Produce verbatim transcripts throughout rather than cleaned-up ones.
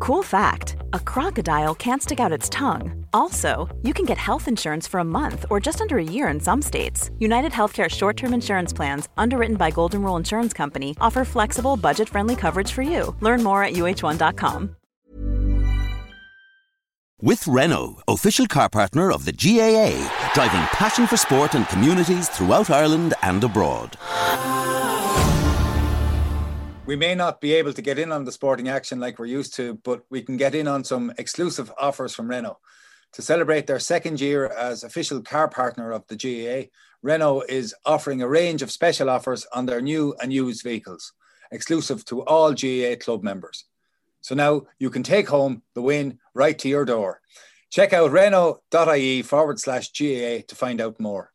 Cool fact, a crocodile can't stick out its tongue. Also, you can get health insurance for a month or just under a year in some states. United Healthcare short-term insurance plans, underwritten by Golden Rule Insurance Company, offer flexible, budget-friendly coverage for you. Learn more at U H one dot com. With Renault, official car partner of the G A A, driving passion for sport and communities throughout Ireland and abroad. We may not be able to get in on the sporting action like we're used to, but we can get in on some exclusive offers from Renault. To celebrate their second year as official car partner of the G A A, Renault is offering a range of special offers on their new and used vehicles, exclusive to all G A A club members. So now you can take home the win right to your door. Check out Renault.ie forward slash GAA to find out more.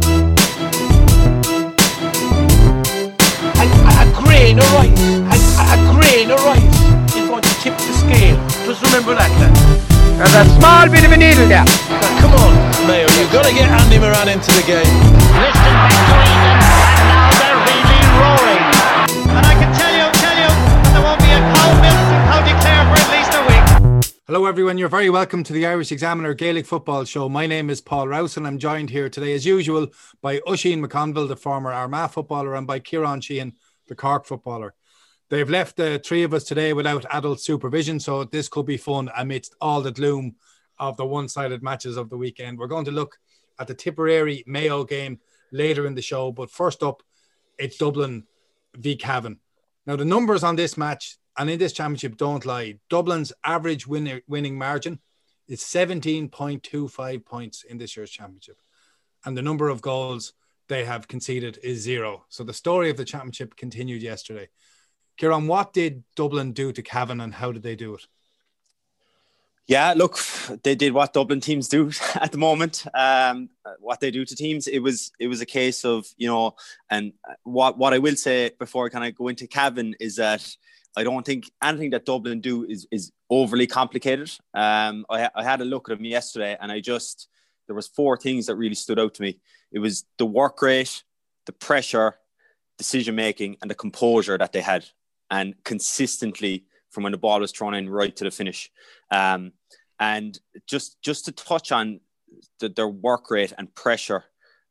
A, a, a grain of rice, a, a grain of rice is going to tip the scale. Just remember that, lad. There's a small bit of a needle there. Now, come on, Mayo, you've got to get Andy Moran into the game. Listen back to Eden, and now they're really roaring. And I can tell you, tell you, that there won't be a cow milk in County Clare for at least a week. Hello everyone, you're very welcome to the Irish Examiner Gaelic Football Show. My name is Paul Rouse and I'm joined here today as usual by Oisin McConville, the former Armagh footballer, and by Kieran Sheehan, the Cork footballer. They've left the three of us today without adult supervision, so this could be fun amidst all the gloom of the one-sided matches of the weekend. We're going to look at the Tipperary Mayo game later in the show, but first up, it's Dublin v Cavan. Now the numbers on this match and in this championship don't lie. Dublin's average winner, winning margin is seventeen point two five points in this year's championship. And the number of goals they have conceded is zero. So the story of the championship continued yesterday. Kieran, what did Dublin do to Cavan and how did they do it? Yeah, look, they did what Dublin teams do at the moment. Um, what they do to teams, it was it was a case of, you know, and what, what I will say before I kind of go into Cavan is that I don't think anything that Dublin do is, is overly complicated. Um, I, I had a look at them yesterday and I just, there was four things that really stood out to me. It was the work rate, the pressure, decision-making and the composure that they had. And consistently from when the ball was thrown in right to the finish. Um, and just just to touch on the, their work rate and pressure,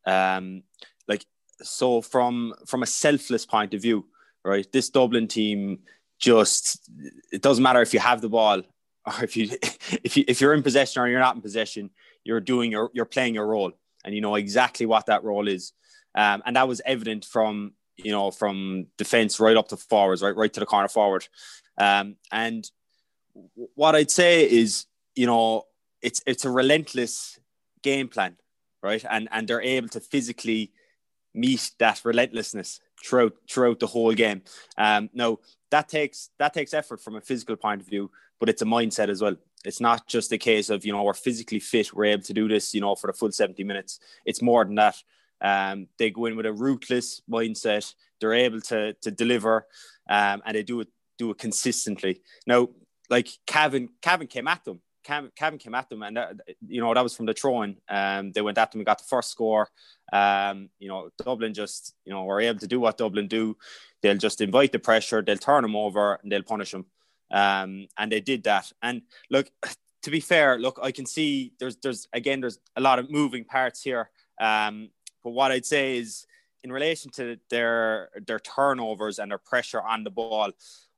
um, like, so from, from a selfless point of view, right, this Dublin team just, it doesn't matter if you have the ball or if you if you if you're in possession or you're not in possession, you're doing your you're playing your role and you know exactly what that role is. Um, and that was evident from, you know, from defence right up to forwards, right, right to the corner forward. Um, and what I'd say is, you know, it's it's a relentless game plan, right? And and they're able to physically meet that relentlessness throughout throughout the whole game. Um, now that takes that takes effort from a physical point of view, but it's a mindset as well. It's not just a case of, you know, we're physically fit, we're able to do this, you know, for the full seventy minutes. It's more than that. Um, they go in with a ruthless mindset. They're able to to deliver, um, and they do it do it consistently. Now, like Cavan, Cavan came at them. Cavan, Cavan came at them, and that, you know, that was from the throw-in. Um, they went at them and got the first score. Um, you know, Dublin just, you know, were able to do what Dublin do. They'll just invite the pressure. They'll turn them over and they'll punish them. Um, and they did that. And look, to be fair, look, I can see there's there's again there's a lot of moving parts here. Um, But what I'd say is, in relation to their their turnovers and their pressure on the ball,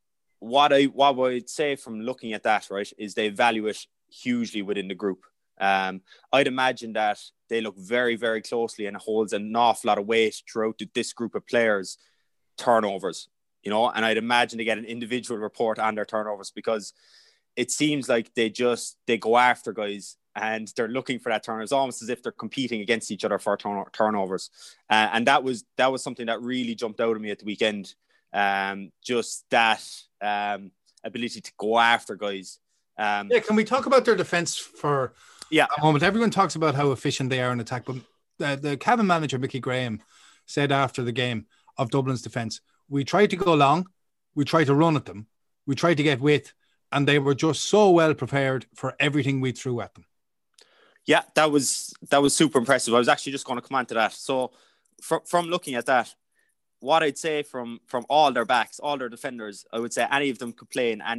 what I what I'd say from looking at that, right, is they value it hugely within the group. Um, I'd imagine that they look very, very closely and it holds an awful lot of weight throughout this group of players, turnovers, you know, and I'd imagine they get an individual report on their turnovers because it seems like they just, they go after guys and they're looking for that turnover. It's almost as if they're competing against each other for turn- turnovers. Uh, and that was that was something that really jumped out at me at the weekend. Um, just that um, ability to go after guys. Um, yeah, can we talk about their defence for yeah. a moment? Everyone talks about how efficient they are in attack, but the, the Cavan manager, Mickey Graham, said after the game of Dublin's defence, we tried to go long, we tried to run at them, we tried to get width, and they were just so well prepared for everything we threw at them. Yeah, that was that was super impressive. I was actually just going to come on to that. So from from looking at that, what I'd say from from all their backs, all their defenders, I would say any of them could play in any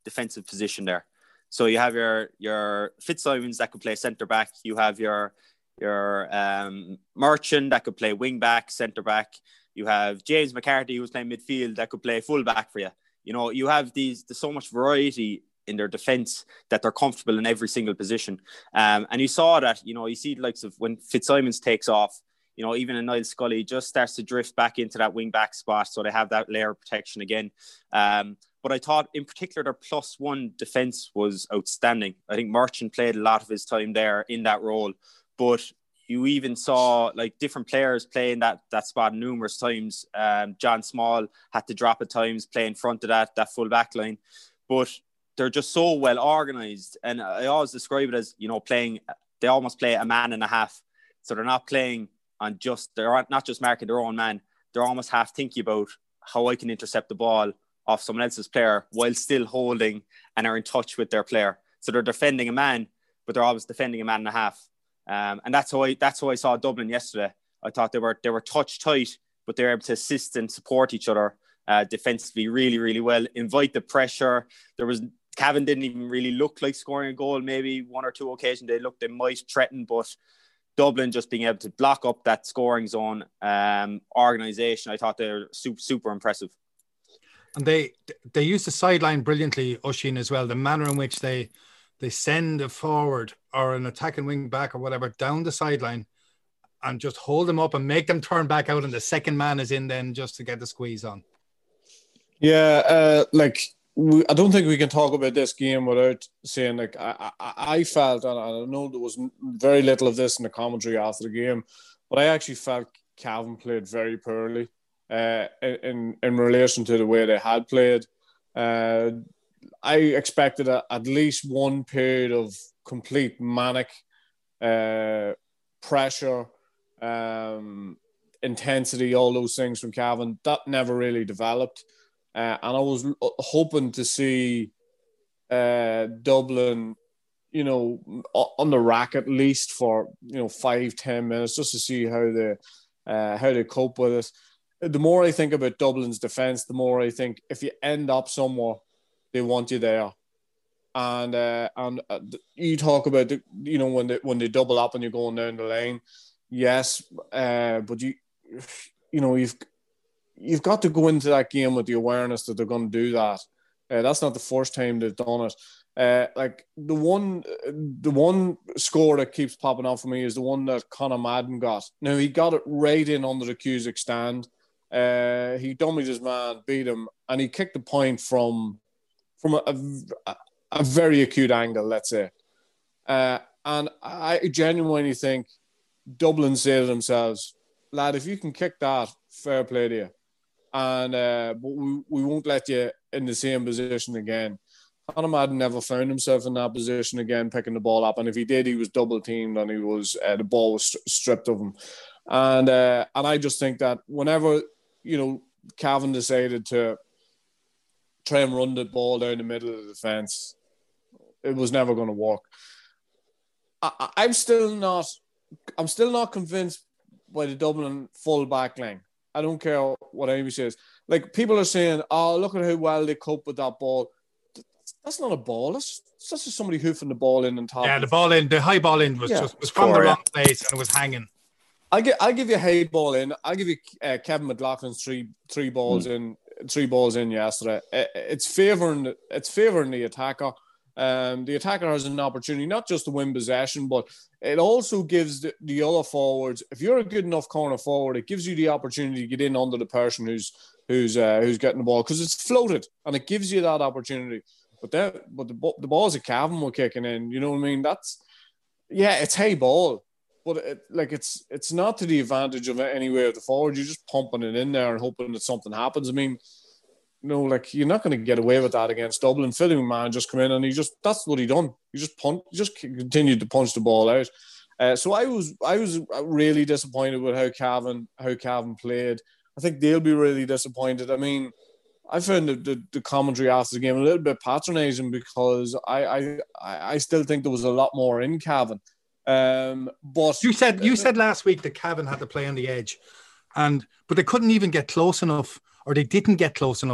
defensive position there. So you have your your Fitzsimons that could play centre back. You have your your um, Merchant that could play wing back, centre back. You have James McCarthy who's playing midfield that could play full back for you. You know, you have these. There's so much variety in their defence that they're comfortable in every single position. Um, and you saw that. You know, you see the likes of when Fitzsimons takes off. You know, even a Niall Scully just starts to drift back into that wing back spot, so they have that layer of protection again. Um, But I thought, in particular, their plus one defence was outstanding. I think Merchant played a lot of his time there in that role. But you even saw like different players playing that that spot numerous times. Um, John Small had to drop at times, play in front of that that full back line. But they're just so well organised. And I always describe it as, you know, playing, they almost play a man and a half. So they're not playing on just, they're not just marking their own man. They're almost half thinking about how I can intercept the ball off someone else's player while still holding and are in touch with their player. So they're defending a man, but they're always defending a man and a half. Um, and that's how I that's how I saw Dublin yesterday. I thought they were they were touch tight, but they were able to assist and support each other uh, defensively really, really well. Invite the pressure. There was Cavan didn't even really look like scoring a goal. Maybe one or two occasions they looked they might threaten, but Dublin just being able to block up that scoring zone um, organisation, I thought they were super super impressive. And they they use the sideline brilliantly, Oisín, as well. The manner in which they they send a forward or an attacking wing back or whatever down the sideline and just hold them up and make them turn back out, and the second man is in then just to get the squeeze on. Yeah, uh, like we, I don't think we can talk about this game without saying, like, I, I, I felt, and I know there was very little of this in the commentary after the game, but I actually felt Cavan played very poorly. Uh, in in relation to the way they had played. Uh, I expected a, at least one period of complete manic uh, pressure, um, intensity, all those things from Cavan. That never really developed. Uh, and I was hoping to see uh, Dublin, you know, on the rack at least for, you know, five, ten minutes, just to see how they, uh, how they cope with it. The more I think about Dublin's defence, the more I think if you end up somewhere, they want you there. And uh, and uh, you talk about the, you know, when they when they double up and you're going down the lane, yes, uh, but you you know you've you've got to go into that game with the awareness that they're going to do that. Uh, that's not the first time they've done it. Uh, like the one the one score that keeps popping up for me is the one that Conor Madden got. Now he got it right in under the Cusack stand. Uh, he dummied his man, beat him, and he kicked the point from from a, a, a very acute angle, let's say. Uh, and I genuinely think Dublin say to themselves, lad, if you can kick that, fair play to you. And uh, but we, we won't let you in the same position again. Conor Madden never found himself in that position again, picking the ball up. And if he did, he was double teamed and he was uh, the ball was st- stripped of him. And uh, and I just think that whenever, you know, Cavan decided to try and run the ball down the middle of the defence, it was never going to work. I, I'm still not, I'm still not convinced by the Dublin full back line. I don't care what anybody says. Like, people are saying, "Oh, look at how well they cope with that ball." That's not a ball. That's, that's just somebody hoofing the ball in and top. Yeah, the ball in, the high ball in was yeah, just was from the wrong place and it was hanging. I'll give, I'll give you a high ball in. I'll give you uh, Kevin McLaughlin's three three balls mm. in three balls in yesterday. It's favouring it's favouring the attacker. Um, the attacker has an opportunity not just to win possession, but it also gives the, the other forwards. If you're a good enough corner forward, it gives you the opportunity to get in under the person who's who's uh, who's getting the ball, because it's floated and it gives you that opportunity. But that but the the balls that Cavan were kicking in, you know what I mean? That's yeah, it's high ball. But it, like it's it's not to the advantage of anywhere of the forward. You're just pumping it in there and hoping that something happens. I mean, you know, like you're not going to get away with that against Dublin. Philly man just come in and he just that's what he done. He just punt, he just continued to punch the ball out. Uh, so I was I was really disappointed with how Cavan how Cavan played. I think they'll be really disappointed. I mean, I found the, the, the commentary after the game a little bit patronising because I I I still think there was a lot more in Cavan. Um, but you said you said last week that Cavan had to play on the edge, and but they couldn't even get close enough, or they didn't get close enough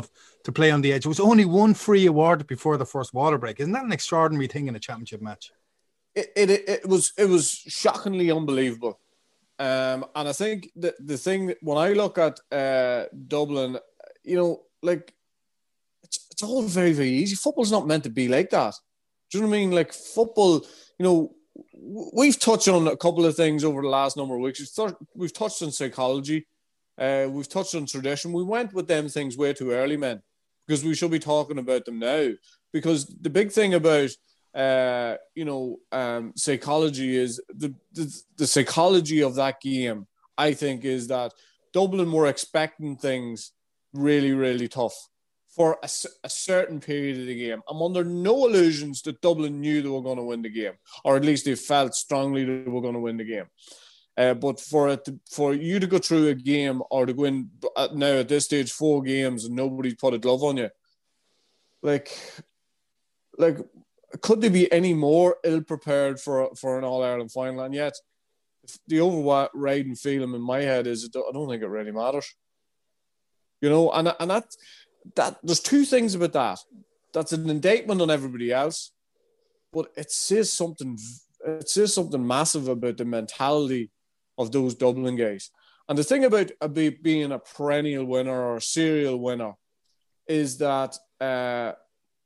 to play on the edge. There was only one free awarded before the first water break. Isn't that an extraordinary thing in a championship match? It it, it was it was shockingly unbelievable. Um, and I think the, the thing, when I look at uh, Dublin, you know, like, it's, it's all very, very easy. Football's not meant to be like that. Do you know what I mean? Like, football, you know, we've touched on a couple of things over the last number of weeks. We've, th- we've touched on psychology. Uh, we've touched on tradition. We went with them things way too early, man, because we should be talking about them now. Because the big thing about Uh, you know, um, psychology is the, the the psychology of that game. I think is that Dublin were expecting things really, really tough for a, a certain period of the game. I'm under no illusions that Dublin knew they were going to win the game, or at least they felt strongly that they were going to win the game. Uh, but for it to, for you to go through a game or to win now at this stage four games and nobody put a glove on you, like, like. Could they be any more ill-prepared for for an All-Ireland final? And yet, the overriding feeling in my head is I don't think it really matters. You know, and and that that there's two things about that. That's an indictment on everybody else, but it says something. It says something massive about the mentality of those Dublin guys. And the thing about, about being a perennial winner or a serial winner is that. Uh,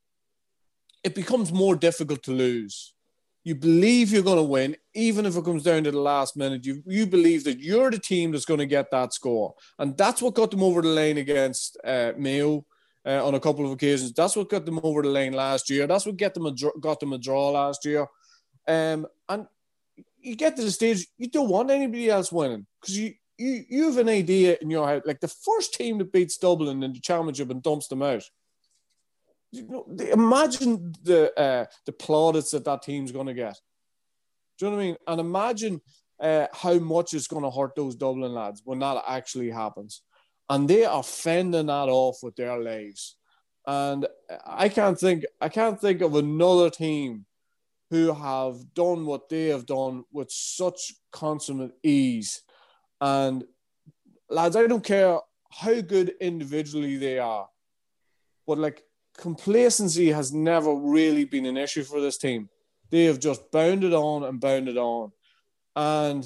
It becomes more difficult to lose. You believe you're going to win, even if it comes down to the last minute. You you believe that you're the team that's going to get that score. And that's what got them over the line against uh, Mayo uh, on a couple of occasions. That's what got them over the line last year. That's what get them a, got them a draw last year. Um, and you get to the stage, you don't want anybody else winning because you, you, you have an idea in your head. Like the first team that beats Dublin in the championship and dumps them out, you know, imagine the uh, the plaudits that that team's going to get. Do you know what I mean? And imagine uh, how much it's going to hurt those Dublin lads when that actually happens. And they are fending that off with their lives. And I can't think I can't think of another team who have done what they have done with such consummate ease. And lads, I don't care how good individually they are, but like, complacency has never really been an issue for this team. They have just bounded on and bounded on. And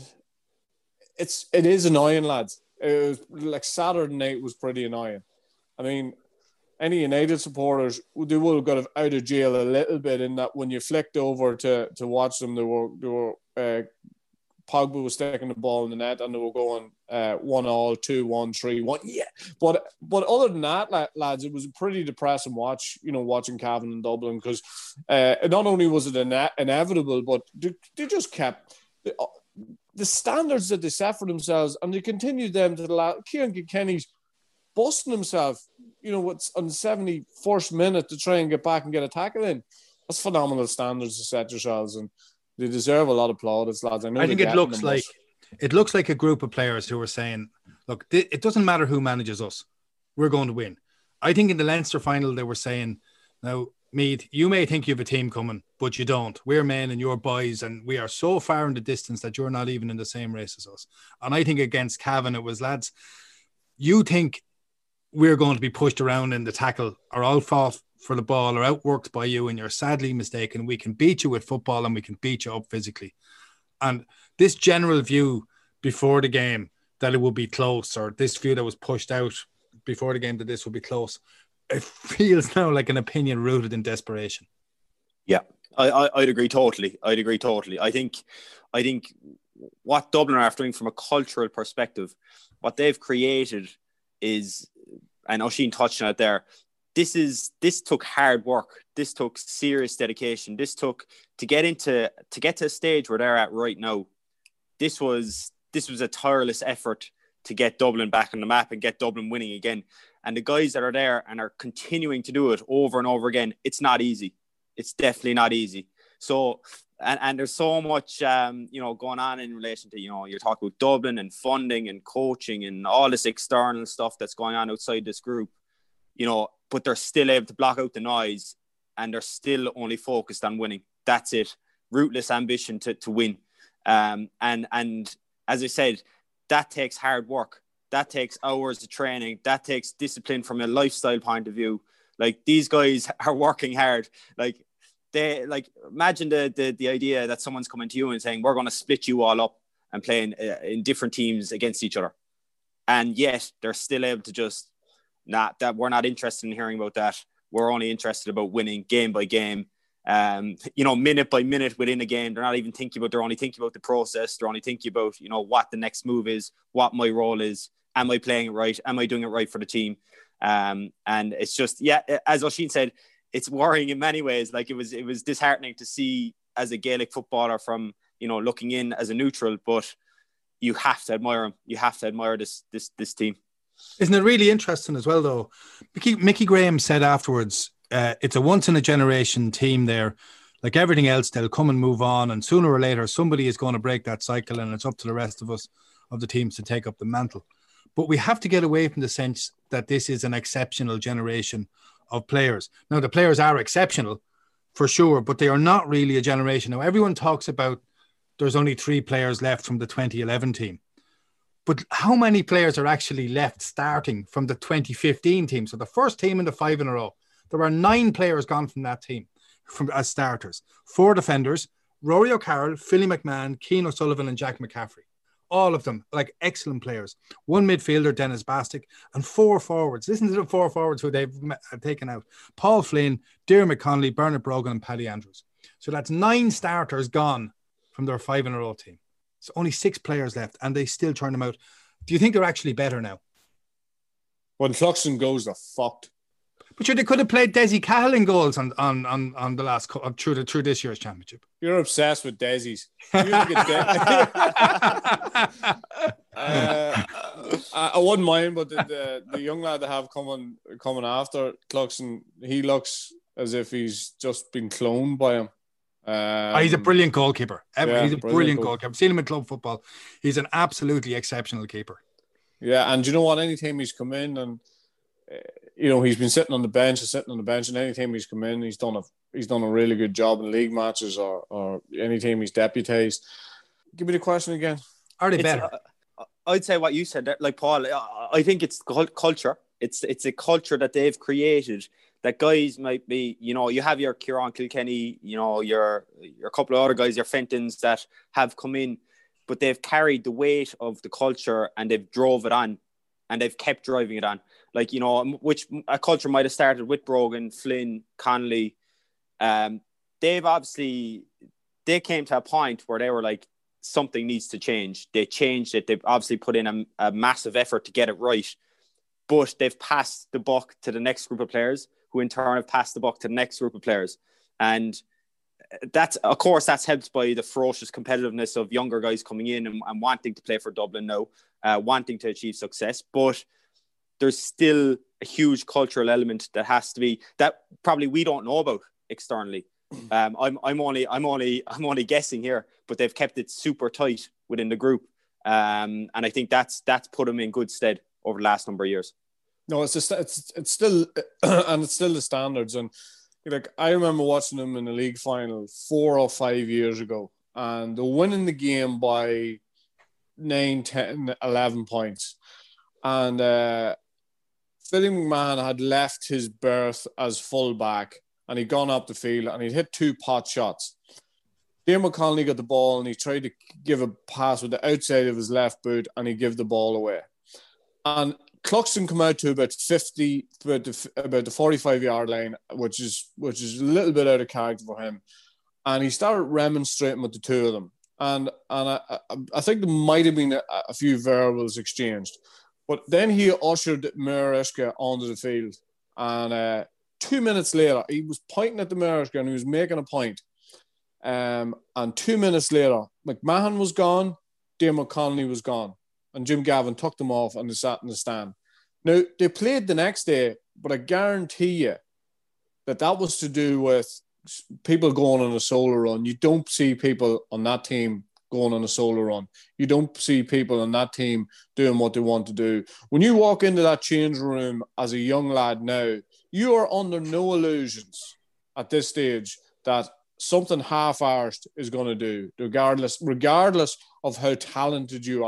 it's, it is annoying, lads. It was, like Saturday night was pretty annoying. I mean, any United supporters, they would have got out of jail a little bit in that when you flicked over to, to watch them, they were, they were uh, Pogba was sticking the ball in the net and they were going uh, one all, two, one, three, one. Yeah. But but other than that, lads, it was a pretty depressing watch, you know, watching Cavan in Dublin because uh, not only was it ine- inevitable, but they, they just kept the, the standards that they set for themselves and they continued them to the last. Kieran Kilkenny's busting himself, you know, what's on the seventy-first minute to try and get back and get a tackle in. That's phenomenal standards to set yourselves and they deserve a lot of plaudits, lads. I, know I think it looks like it looks like a group of players who are saying, look, th- it doesn't matter who manages us. We're going to win. I think in the Leinster final, they were saying, now, Meath, you may think you have a team coming, but you don't. We're men and you're boys, and we are so far in the distance that you're not even in the same race as us. And I think against Cavan, it was, lads, you think we're going to be pushed around in the tackle or all fought for the ball or outworked by you, and you're sadly mistaken. We can beat you with football and we can beat you up physically. And this general view before the game that it would be close, or this view that was pushed out before the game that this would be close, it feels now like an opinion rooted in desperation. Yeah, I, I, I'd agree totally. I'd agree totally. I think, I think what Dublin are after doing from a cultural perspective, what they've created is, and Oisín touched on it there, this is this took hard work. This took serious dedication. This took to get into to get to a stage where they're at right now. This was this was a tireless effort to get Dublin back on the map and get Dublin winning again. And the guys that are there and are continuing to do it over and over again, it's not easy. It's definitely not easy. So, and, and there's so much, um, you know, going on in relation to, you know, you're talking about Dublin and funding and coaching and all this external stuff that's going on outside this group, you know, but they're still able to block out the noise and they're still only focused on winning. That's it. Rootless ambition to, to win. Um, and, and as I said, that takes hard work. That takes hours of training. That takes discipline from a lifestyle point of view. Like, these guys are working hard. Like, they like imagine the the, the idea that someone's coming to you and saying, we're going to split you all up and play in, uh, in different teams against each other. And yet they're still able to just, not that we're not interested in hearing about that. We're only interested about winning game by game, um, you know, minute by minute within a game. They're not even thinking about, they're only thinking about the process. They're only thinking about, you know, what the next move is, what my role is. Am I playing it right? Am I doing it right for the team? Um, and it's just, yeah, as Oisín said, it's worrying in many ways. Like, it was, it was disheartening to see as a Gaelic footballer from, you know, looking in as a neutral, but you have to admire him. You have to admire this, this, this team. Isn't it really interesting as well, though? Mickey, Mickey Graham said afterwards, uh, it's a once in a generation team there. Like everything else, they'll come and move on, and sooner or later, somebody is going to break that cycle, and it's up to the rest of us, of the teams, to take up the mantle. But we have to get away from the sense that this is an exceptional generation of players. Now, the players are exceptional for sure, but they are not really a generation. Now, everyone talks about there's only three players left from the twenty eleven team. But how many players are actually left starting from the twenty fifteen team? So the first team in the five in a row, there are nine players gone from that team from as starters. Four defenders, Rory O'Carroll, Philly McMahon, Keane O'Sullivan and Jack McCaffrey. All of them, like, excellent players. One midfielder, Dennis Bastick, and four forwards. Listen to the four forwards who they've taken out. Paul Flynn, Diarmuid Connolly, Bernard Brogan and Paddy Andrews. So that's nine starters gone from their five in a row team. It's only six players left, and they still turn them out. Do you think they're actually better now? When Cluxton goes, they're fucked. But sure, they could have played Desi Cahill in goals on on on, on the last uh, through the through this year's championship. You're obsessed with Desi's. You get De- uh, I, I wouldn't mind, but the, the the young lad they have coming coming after Cluxton, he looks as if he's just been cloned by him. Um, oh, he's a brilliant goalkeeper. Yeah, he's a brilliant, brilliant goal. goalkeeper. I've seen him in club football. He's an absolutely exceptional keeper. Yeah, and you know what? Anytime he's come in and uh, you know, he's been sitting on the bench and sitting on the bench, and anytime he's come in, he's done a he's done a really good job in league matches or or anytime he's deputised. Give me the question again. Are they It's, better? Uh, I'd say what you said, like Paul. I think it's culture. It's it's a culture that they've created. That guys might be, you know, you have your Kieran Kilkenny, you know, your your couple of other guys, your Fentons that have come in, but they've carried the weight of the culture and they've drove it on, and they've kept driving it on. Like, you know, which a culture might have started with Brogan, Flynn, Connolly. Um, they've obviously they came to a point where they were like, something needs to change. They changed it. They've obviously put in a, a massive effort to get it right, but they've passed the buck to the next group of players, who in turn have passed the buck to the next group of players. And that's, of course, that's helped by the ferocious competitiveness of younger guys coming in and, and wanting to play for Dublin now, uh, wanting to achieve success. But there's still a huge cultural element that has to be, that probably we don't know about externally. Um, I'm, I'm only, I'm only, I'm only guessing here, but they've kept it super tight within the group. Um, and I think that's, that's put them in good stead over the last number of years. No, it's just, it's it's still and it's still the standards. And like, I remember watching them in the league final four or five years ago, and they're winning the game by nine, ten, eleven points. And uh, Philly McMahon had left his berth as fullback, and he'd gone up the field and he'd hit two pot shots. Diarmuid Connolly got the ball and he tried to give a pass with the outside of his left boot, and he gave the ball away. And Cluxton come out to about fifty, about the, about the forty-five yard line, which is which is a little bit out of character for him, and he started remonstrating with the two of them, and and I I, I think there might have been a, a few verbals exchanged, but then he ushered Mariska onto the field, and uh, two minutes later he was pointing at the Mariska and he was making a point, um, and two minutes later McMahon was gone, Diarmuid Connolly was gone. And Jim Gavin took them off and they sat in the stand. Now, they played the next day, but I guarantee you that that was to do with people going on a solo run. You don't see people on that team going on a solo run. You don't see people on that team doing what they want to do. When you walk into that change room as a young lad now, you are under no illusions at this stage that something half-arsed is going to do, regardless, regardless of how talented you are.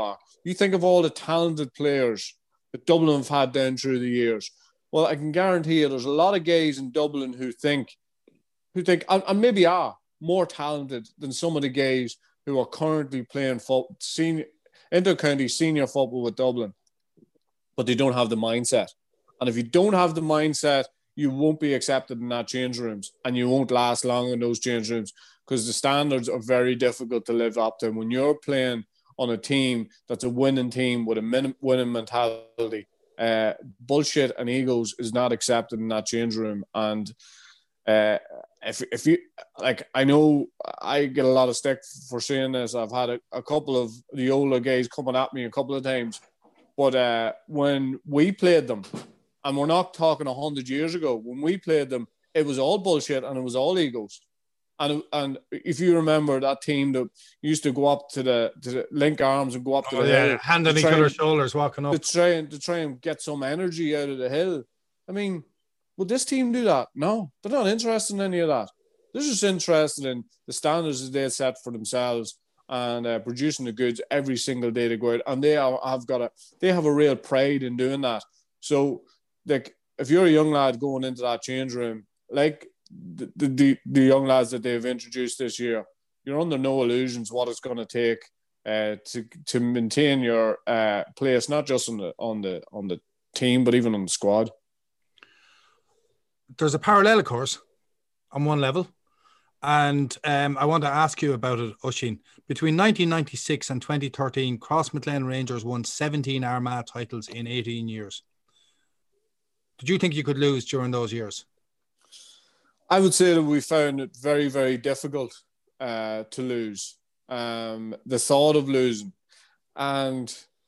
You think of all the talented players that Dublin have had down through the years. Well, I can guarantee you there's a lot of guys in Dublin who think, who think, and, and maybe are more talented than some of the guys who are currently playing fo- senior, inter-county senior football with Dublin, but they don't have the mindset. And if you don't have the mindset, you won't be accepted in that change rooms, and you won't last long in those change rooms because the standards are very difficult to live up to. When you're playing on a team that's a winning team with a min- winning mentality, uh, bullshit and egos is not accepted in that change room. And uh, if if you like, I know I get a lot of stick for saying this. I've had a, a couple of the older guys coming at me a couple of times, but uh, when we played them, and we're not talking a hundred years ago, when we played them, it was all bullshit and it was all egos. And and if you remember that team that used to go up to the to the link arms and go up to oh, the yeah, hill, hand on each other's shoulders, walking up to try and to try and get some energy out of the hill. I mean, would this team do that? No, they're not interested in any of that. They're just interested in the standards that they set for themselves and uh, producing the goods every single day they go out. And they are, have got a they have a real pride in doing that. So, like, if you're a young lad going into that change room, like the, the, the young lads that they've introduced this year, you're under no illusions what it's going to take uh, to to maintain your uh, place, not just on the on the on the team, but even on the squad. There's a parallel course on one level, and um, I want to ask you about it, Oisín. Between nineteen ninety-six and twenty thirteen, Crossmaglen Rangers won seventeen Armagh titles in eighteen years. Did you think you could lose during those years? I would say that we found it very, very difficult uh, to lose. Um, the thought of losing, and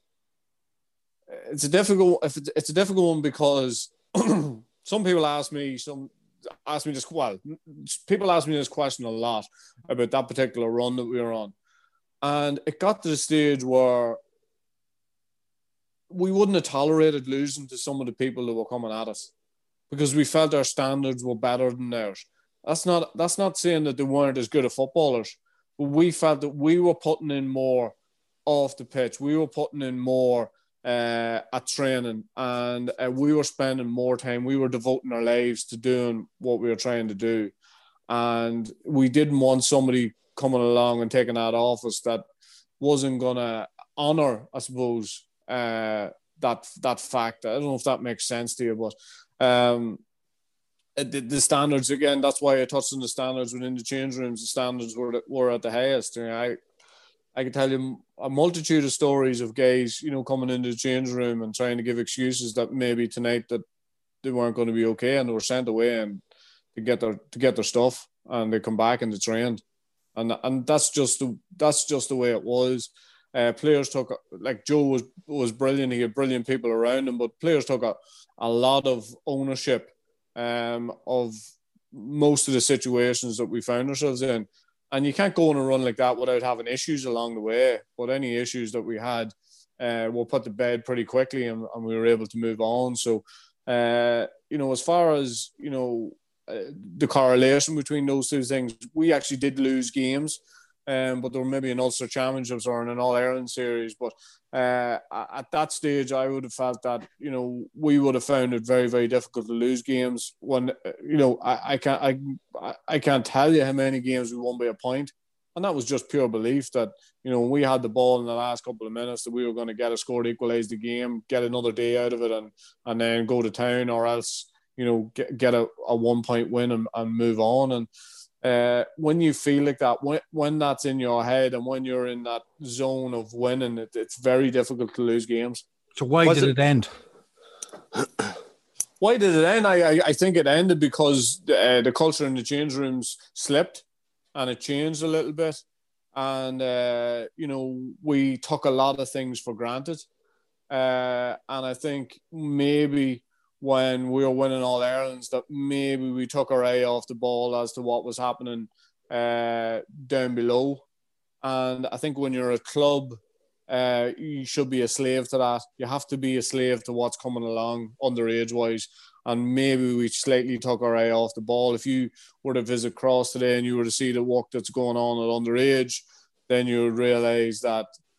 it's a difficult. If it's, it's a difficult one because some people ask me, some ask me this. Well, people ask me this question a lot about that particular run that we were on, and it got to the stage where we wouldn't have tolerated losing to some of the people that were coming at us because we felt our standards were better than theirs. That's not that's not saying that they weren't as good as footballers, but we felt that we were putting in more off the pitch. We were putting in more uh, at training, and uh, we were spending more time. We were devoting our lives to doing what we were trying to do. And we didn't want somebody coming along and taking that off us that wasn't going to honour, I suppose, uh, that that fact. I don't know if that makes sense to you, but um, the, the standards, again, that's why I touched on the standards within the change rooms. The standards were were at the highest. You know, I I can tell you a multitude of stories of guys, you know, coming into the change room and trying to give excuses that maybe tonight that they weren't going to be okay, and they were sent away and to get their to get their stuff, and they come back and they trained, and and that's just the that's just the way it was. Uh, players took, like Joe was was brilliant. He had brilliant people around him, but players took a, a lot of ownership um, of most of the situations that we found ourselves in. And you can't go on a run like that without having issues along the way. But any issues that we had uh, were put to bed pretty quickly, and, and we were able to move on. So, uh, you know, as far as, you know, uh, the correlation between those two things, we actually did lose games. Um, but there were maybe an Ulster Championships or in an All-Ireland series. But uh, at that stage, I would have felt that, you know, we would have found it very, very difficult to lose games. When, you know, I, I can't I, I can't tell you how many games we won by a point. And that was just pure belief that, you know, when we had the ball in the last couple of minutes, that we were going to get a score to equalise the game, get another day out of it, and and then go to town, or else, you know, get, get a, a one-point win and, and move on. And Uh, when you feel like that, when, when that's in your head and when you're in that zone of winning, it, it's very difficult to lose games. So why Was did it, it end? Why did it end? I, I, I think it ended because uh, the culture in the change rooms slipped and it changed a little bit. And, uh, you know, we took a lot of things for granted. Uh, and I think maybe when we were winning All Irelands, that maybe we took our eye off the ball as to what was happening uh, down below. And I think when you're a club, uh, you should be a slave to that. You have to be a slave to what's coming along underage-wise. And maybe we slightly took our eye off the ball. If you were to visit Cross today and you were to see the work that's going on at underage, then you would realise that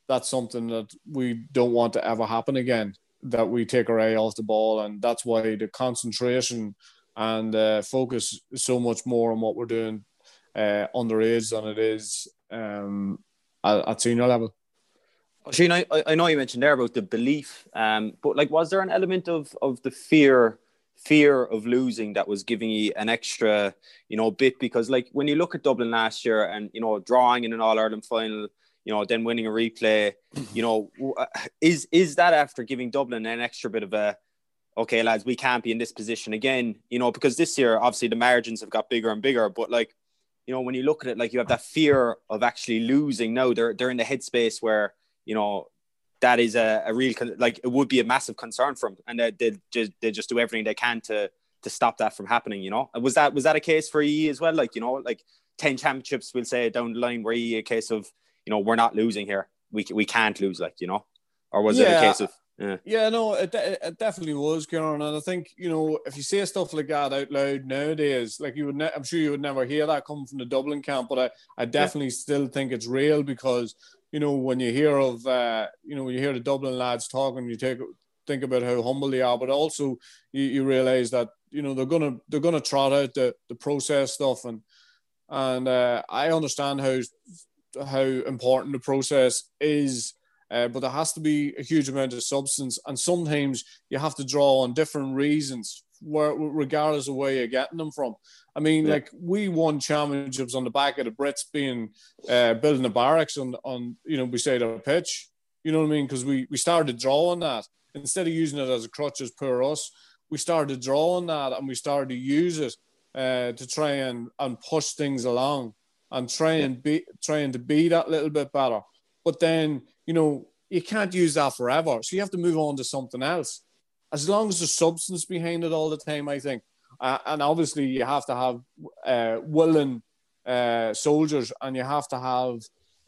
that's something that we don't want to ever happen again, that we take our eye off the ball. And that's why the concentration and uh, focus is so much more on what we're doing uh, underage than it is um, at, at senior level. Shane, I, I know you mentioned there about the belief, um, but like, was there an element of of the fear, fear of losing that was giving you an extra, you know, bit? Because like when you look at Dublin last year and, you know, drawing in an All-Ireland final, you know, then winning a replay, you know, is is that after giving Dublin an extra bit of a, okay, lads, we can't be in this position again, you know, because this year, obviously the margins have got bigger and bigger, but like, you know, when you look at it, like you have that fear of actually losing. Now they're, they're in the headspace where, you know, that is a, a real, like, it would be a massive concern for them, and they, they just they just do everything they can to to stop that from happening. You know, was that was that a case for E as well? Like, you know, like ten championships, we'll say down the line, were E a case of, you know, we're not losing here, we we can't lose, like, you know, or was yeah. it a case of? Yeah, yeah no, it, it definitely was, Kieran. And I think, you know, if you say stuff like that out loud nowadays, like you would, ne- I'm sure you would never hear that coming from the Dublin camp, but I, I definitely yeah. still think it's real, because, you know, when you hear of, uh, you know, when you hear the Dublin lads talking, you take think about how humble they are, but also you, you realise that, you know, they're gonna they're gonna trot out the, the process stuff, and and uh, I understand how how important the process is. Uh, but there has to be a huge amount of substance, and sometimes you have to draw on different reasons, where, regardless of where you're getting them from. I mean, yeah. like, we won championships on the back of the Brits being uh, building the barracks on, on you know, beside our pitch. You know what I mean? Because we, we started drawing that. Instead of using it as a crutch as poor us, we started drawing that, and we started to use it uh, to try and, and push things along, and try yeah. and be trying to be that little bit better. But then, you know, you can't use that forever. So you have to move on to something else. As long as there's substance behind it all the time, I think. Uh, and obviously you have to have uh, willing uh, soldiers, and you have to have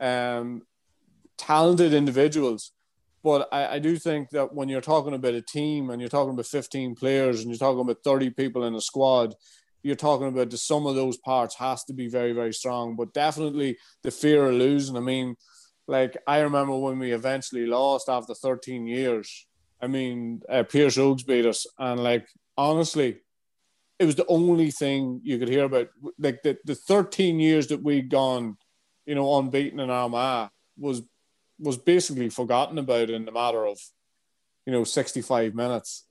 um, talented individuals. But I, I do think that when you're talking about a team, and you're talking about fifteen players, and you're talking about thirty people in a squad, you're talking about the sum of those parts has to be very, very strong. But definitely the fear of losing. I mean, like, I remember when we eventually lost after thirteen years. I mean, uh, Pearse Oaks beat us. And, like, honestly, it was the only thing you could hear about. Like, the, the thirteen years that we'd gone, you know, unbeaten in Armagh was was basically forgotten about in the matter of, you know, sixty-five minutes.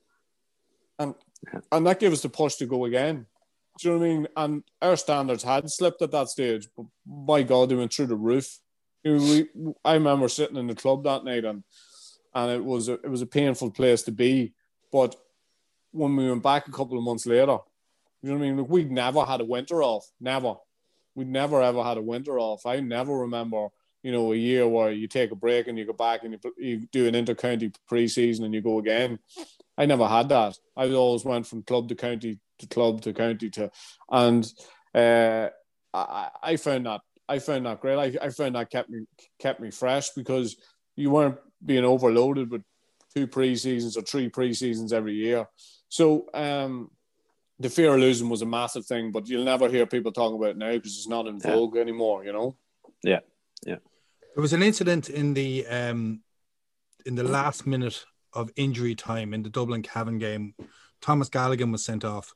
And, and that gave us the push to go again. Do you know what I mean? And our standards had slipped at that stage. But, my God, they went through the roof. You know, we, I remember sitting in the club that night, and and it was a, it was a painful place to be. But when we went back a couple of months later, you know what I mean? Like, we'd never had a winter off. Never. We'd never, ever had a winter off. I never remember, you know, a year where you take a break and you go back and you, you do an inter-county pre-season and you go again. I never had that. I always went from club to county to club to county to... And uh, I, I found that I found that great. I, I found that kept me kept me fresh, because you weren't being overloaded with two pre-seasons or three pre-seasons every year. So um, the fear of losing was a massive thing, but you'll never hear people talking about it now because it's not in vogue yeah. anymore, you know? Yeah, yeah. There was an incident in the um, in the last minute of injury time in the Dublin Cavan game. Thomas Galligan was sent off.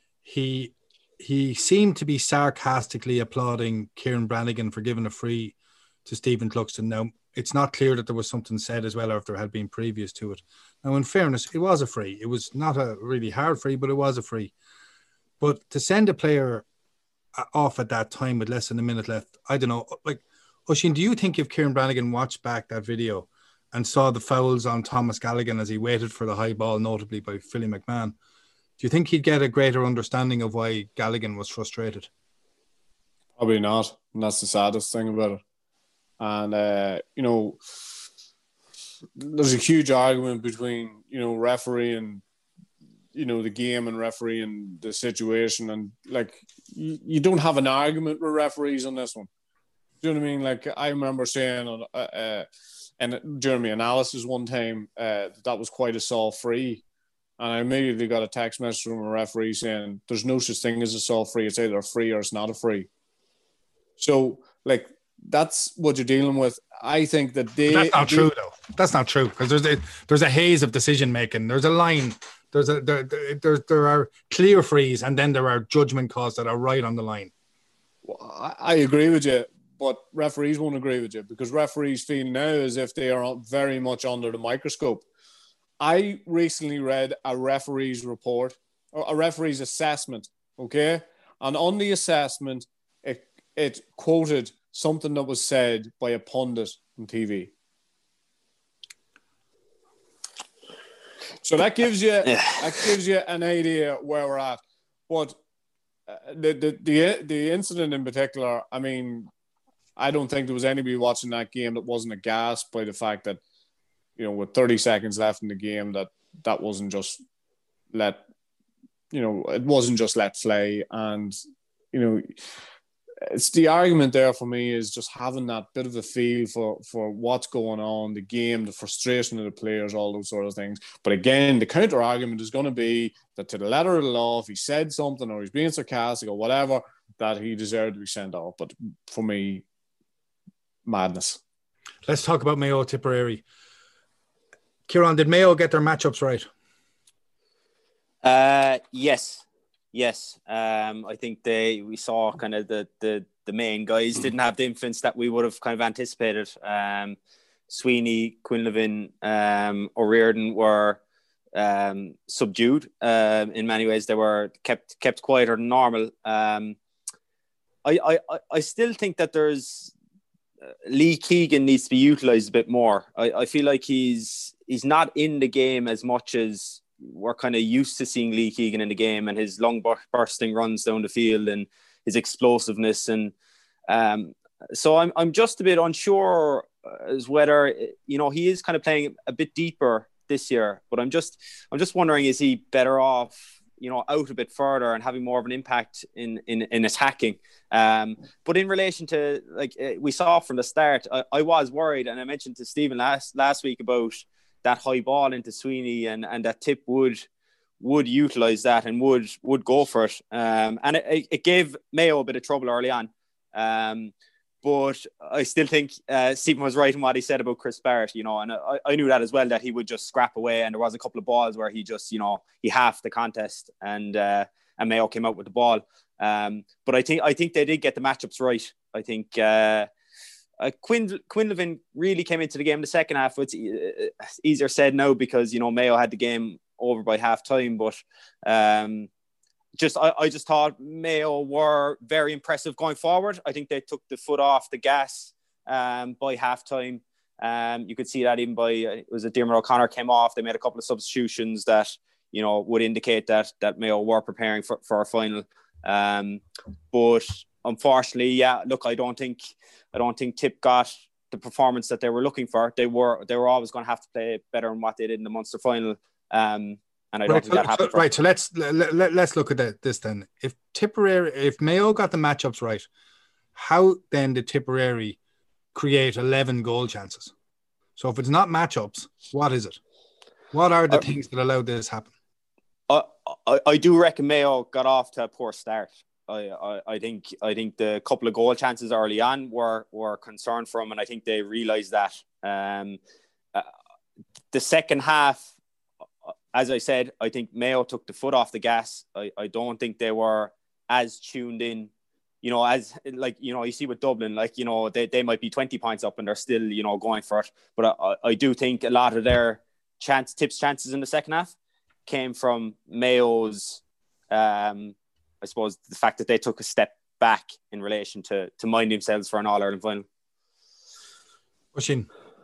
He... He seemed to be sarcastically applauding Kieran Brannigan for giving a free to Stephen Cluxton. Now, it's not clear that there was something said as well, or if there had been previous to it. Now, in fairness, it was a free. It was not a really hard free, but it was a free. But to send a player off at that time with less than a minute left, I don't know. Like, Oisín, do you think if Kieran Brannigan watched back that video and saw the fouls on Thomas Galligan as he waited for the high ball, notably by Philly McMahon, do you think he'd get a greater understanding of why Galligan was frustrated? Probably not. And that's the saddest thing about it. And, uh, you know, there's a huge argument between, you know, referee and, you know, the game and referee and the situation. And, like, you, you don't have an argument with referees on this one. Do you know what I mean? Like, I remember saying on, uh, uh, and during my analysis one time, uh, that was quite a soft free. And I immediately got a text message from a referee saying, there's no such thing as a soft free. It's either a free or it's not a free. So, like, that's what you're dealing with. I think that they. But that's not they, true, though. That's not true because there's a there's a haze of decision making. There's a line. There's a there there there are clear frees, and then there are judgment calls that are right on the line. Well, I, I agree with you, but referees won't agree with you because referees feel now as if they are very much under the microscope. I recently read a referee's report, or a referee's assessment. Okay, and on the assessment, it it quoted something that was said by a pundit on T V. So that gives you that gives you an idea where we're at. But uh, the, the the the incident in particular, I mean, I don't think there was anybody watching that game that wasn't aghast by the fact that, you know, with thirty seconds left in the game, that that wasn't just let, you know, it wasn't just let fly. And, you know, it's the argument there for me is just having that bit of a feel for, for what's going on, the game, the frustration of the players, all those sort of things. But again, the counter argument is going to be that to the letter of the law, if he said something or he's being sarcastic or whatever, that he deserved to be sent off. But for me, madness. Let's talk about Mayo Tipperary. Kieran, did Mayo get their matchups right? Uh, yes. Yes, um, I think they we saw kind of the, the the main guys didn't have the influence that we would have kind of anticipated. Um, Sweeney, Quinlivan, um, O'Riordan were um, subdued. Um, in many ways, they were kept kept quieter than normal. Um, I, I I still think that there's uh, Lee Keegan needs to be utilised a bit more. I, I feel like he's he's not in the game as much as we're kind of used to seeing Lee Keegan in the game, and his long bursting runs down the field and his explosiveness. And um, so I'm I'm just a bit unsure as whether, you know, he is kind of playing a bit deeper this year, but I'm just I'm just wondering, is he better off, you know, out a bit further and having more of an impact in in, in attacking? Um, but in relation to, like, we saw from the start, I, I was worried, and I mentioned to Stephen last last week about that high ball into Sweeney, and, and that Tip would would utilise that and would would go for it. Um, and it, it gave Mayo a bit of trouble early on. Um, but I still think uh, Stephen was right in what he said about Chris Barrett, you know, and I, I knew that as well, that he would just scrap away. And there was a couple of balls where he just, you know, he halved the contest, and uh, and Mayo came out with the ball. Um, but I think I think they did get the matchups right. I think uh, Uh, Quinn Quinlivan really came into the game in the second half. It's easier said now because, you know, Mayo had the game over by half time, but um, just I, I just thought Mayo were very impressive going forward. I think they took the foot off the gas um, by half time. Um, you could see that even by, it was a Dermot O'Connor came off. They made a couple of substitutions that, you know, would indicate that that Mayo were preparing for, for a final. Um, but unfortunately, yeah, look, I don't think I don't think Tip got the performance that they were looking for. They were they were always going to have to play better than what they did in the Munster final, um, and I don't right, think that so, happened. So, right, so let's let, let, let's look at that, this then. If Tipperary, if Mayo got the matchups right, how then did Tipperary create eleven goal chances? So if it's not matchups, what is it? What are the uh, things that allowed this to happen? I, I I do reckon Mayo got off to a poor start. I, I, I think I think the couple of goal chances early on were were concerned for them, and I think they realised that. Um, uh, the second half, as I said, I think Mayo took the foot off the gas. I, I don't think they were as tuned in, you know, as like, you know, you see with Dublin, like, you know, they, they might be twenty points up and they're still, you know, going for it. But I, I do think a lot of their chance tips chances in the second half came from Mayo's, um, I suppose, the fact that they took a step back in relation to to mind themselves for an All-Ireland final. Oisín.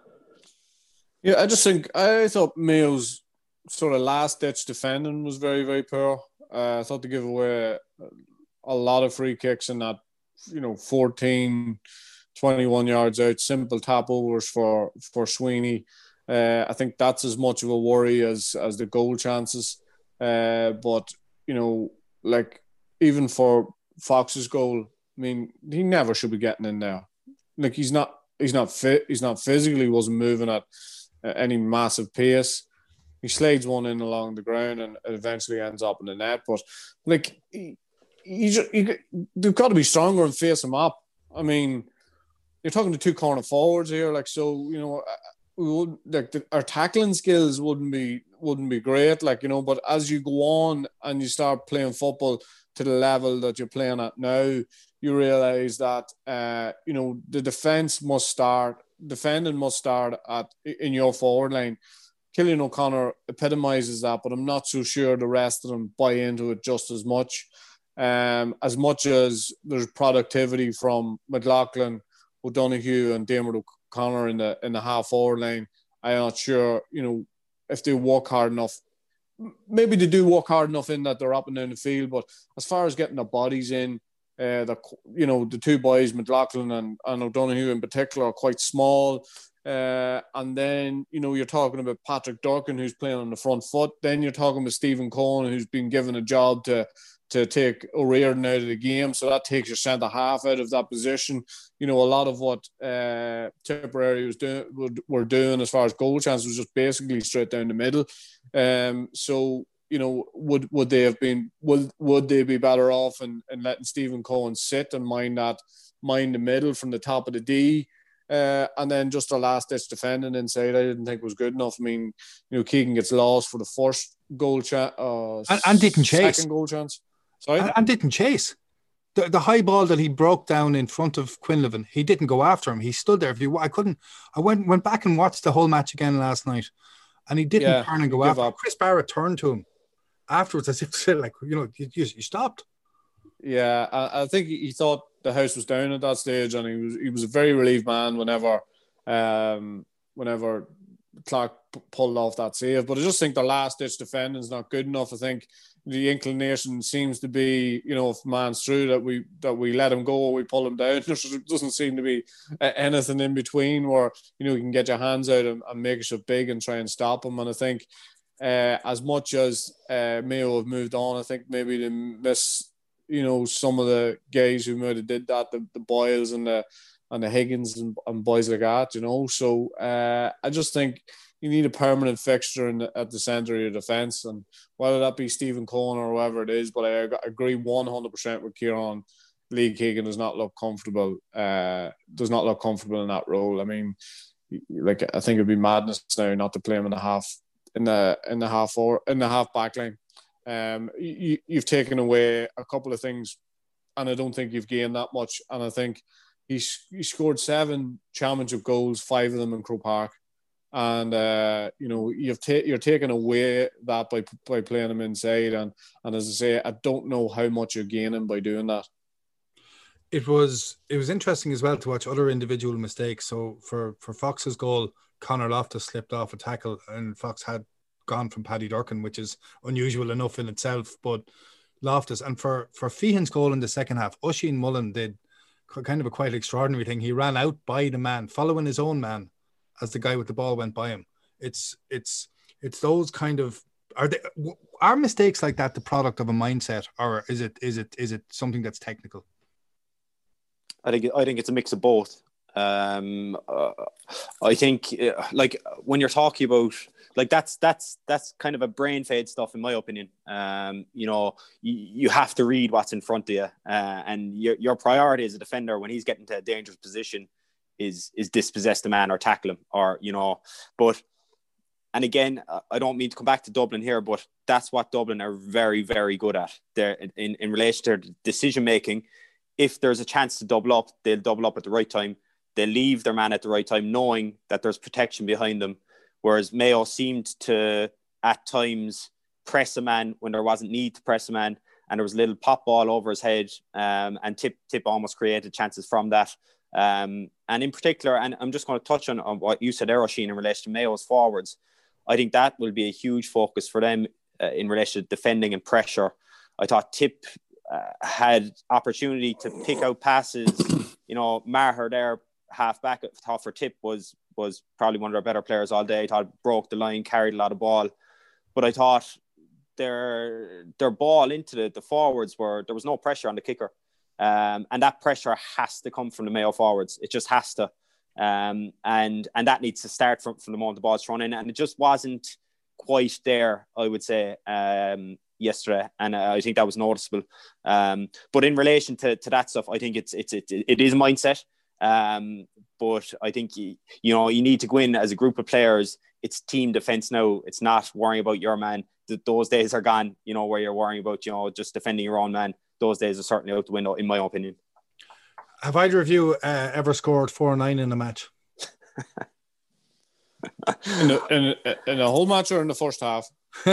Yeah, I just think, I thought Mayo's sort of last-ditch defending was very, very poor. Uh, I thought they gave away a lot of free kicks in that, you know, fourteen, twenty-one yards out, simple tap overs for, for Sweeney. Uh, I think that's as much of a worry as, as the goal chances. Uh, but, you know, like, even for Fox's goal, I mean, he never should be getting in there. Like, he's not, he's not fit, he's not physically, wasn't moving at uh, any massive pace. He slides one in along the ground and it eventually ends up in the net. But, like, he, he, just, he, they've got to be stronger and face him up. I mean, you're talking to two corner forwards here, like, so, you know, we would, like, the, our tackling skills wouldn't be wouldn't be great, like, you know, but as you go on and you start playing football to the level that you're playing at now, you realize that, uh, you know, the defense must start, defending must start at in your forward line. Cillian O'Connor epitomizes that, but I'm not so sure the rest of them buy into it just as much. Um, as much as there's productivity from McLaughlin, O'Donoghue, and Diarmuid O'Connor in the in the half forward line, I'm not sure, you know, if they work hard enough. Maybe they do work hard enough in that they're up and down the field, but as far as getting the bodies in, uh, the you know the two boys, McLaughlin and, and O'Donoghue in particular, are quite small. Uh, and then, you know, you're talking about Patrick Durkin, who's playing on the front foot. Then you're talking about Stephen Cohen, who's been given a job to to take O'Riordan out of the game. So that takes your centre half out of that position. You know, a lot of what uh, Tipperary was doing, were doing as far as goal chance was just basically straight down the middle. Um, so, you know, would would they have been, would, would they be better off in, in letting Stephen Cohen sit and mind that, mind the middle from the top of the D? Uh, and then just the last ditch defending inside, I didn't think was good enough. I mean, you know, Keegan gets lost for the first goal chance, uh, and, and didn't chase. Second goal chance, sorry, and, and didn't chase. The, the high ball that he broke down in front of Quinlivan, he didn't go after him. He stood there. If you, I couldn't. I went went back and watched the whole match again last night, and he didn't yeah, turn and go after him. Chris Barrett turned to him afterwards as if to say, like, you know, you, you, you stopped. Yeah, I, I think he thought the house was down at that stage, and he was he was a very relieved man whenever um, whenever Clark p- pulled off that save. But I just think the last ditch defending is not good enough. I think the inclination seems to be, you know, if man's through, that we that we let him go or we pull him down. There doesn't seem to be anything in between where, you know, you can get your hands out and, and make it big and try and stop him. And I think uh, as much as uh, Mayo have moved on, I think maybe they miss, you know, some of the guys who might have did that, the, the Boyles and the and the Higgins and, and boys like that, you know. So uh, I just think you need a permanent fixture in the, at the centre of your defence, and whether that be Stephen Cohen or whoever it is, but I agree one hundred percent with Kieran. Lee Keegan does not look comfortable. Uh, does not look comfortable in that role. I mean, like, I think it'd be madness now not to play him in the half in the in the half or in the half back line. Um, you, you've taken away a couple of things, and I don't think you've gained that much. And I think he's he scored seven championship goals, five of them in Croke Park, and uh, you know you've ta- you're taking away that by by playing him inside. And and as I say, I don't know how much you're gaining by doing that. It was it was interesting as well to watch other individual mistakes. So for for Fox's goal, Conor Loftus slipped off a tackle, and Fox had gone from Paddy Durkin, which is unusual enough in itself, but Loftus. And for for Feehan's goal in the second half, Oisín Mullen did kind of a quite extraordinary thing. He ran out by the man, following his own man as the guy with the ball went by him. It's it's it's those kind of are they are mistakes like that the product of a mindset, or is it is it is it something that's technical? I think I think it's a mix of both. Um, uh, I think uh, like when you're talking about like that's that's that's kind of a brain fade stuff in my opinion. Um, you know, you, you have to read what's in front of you, uh, and your your priority as a defender when he's getting to a dangerous position is is dispossess the man or tackle him, or you know. But and again, I don't mean to come back to Dublin here, but that's what Dublin are very very good at. They're in in relation to their decision making. If there's a chance to double up, they'll double up at the right time. They leave their man at the right time, knowing that there's protection behind them. Whereas Mayo seemed to, at times, press a man when there wasn't need to press a man, and there was a little pop ball over his head, um, and Tip Tip almost created chances from that. Um, and in particular, and I'm just going to touch on, on what you said, Erosheen, in relation to Mayo's forwards. I think that will be a huge focus for them uh, in relation to defending and pressure. I thought Tip uh, had opportunity to pick out passes. You know, Maher there, half back, I thought for Tip was was probably one of their better players all day. I thought broke the line, carried a lot of ball, but I thought their their ball into the, the forwards where there was no pressure on the kicker, um, and that pressure has to come from the Mayo forwards. It just has to, um, and and that needs to start from, from the moment the ball's thrown in, and it just wasn't quite there, I would say, um, yesterday, and uh, I think that was noticeable. Um, but in relation to, to that stuff, I think it's it's it, it is mindset. Um, but I think, you, you know, you need to go in as a group of players. It's team defense now. It's not worrying about your man. Th- those days are gone, you know, where you're worrying about, you know, just defending your own man. Those days are certainly out the window, in my opinion. Have either of you uh, ever scored four nine in a match? in, a, in, a, in a whole match or in the first half?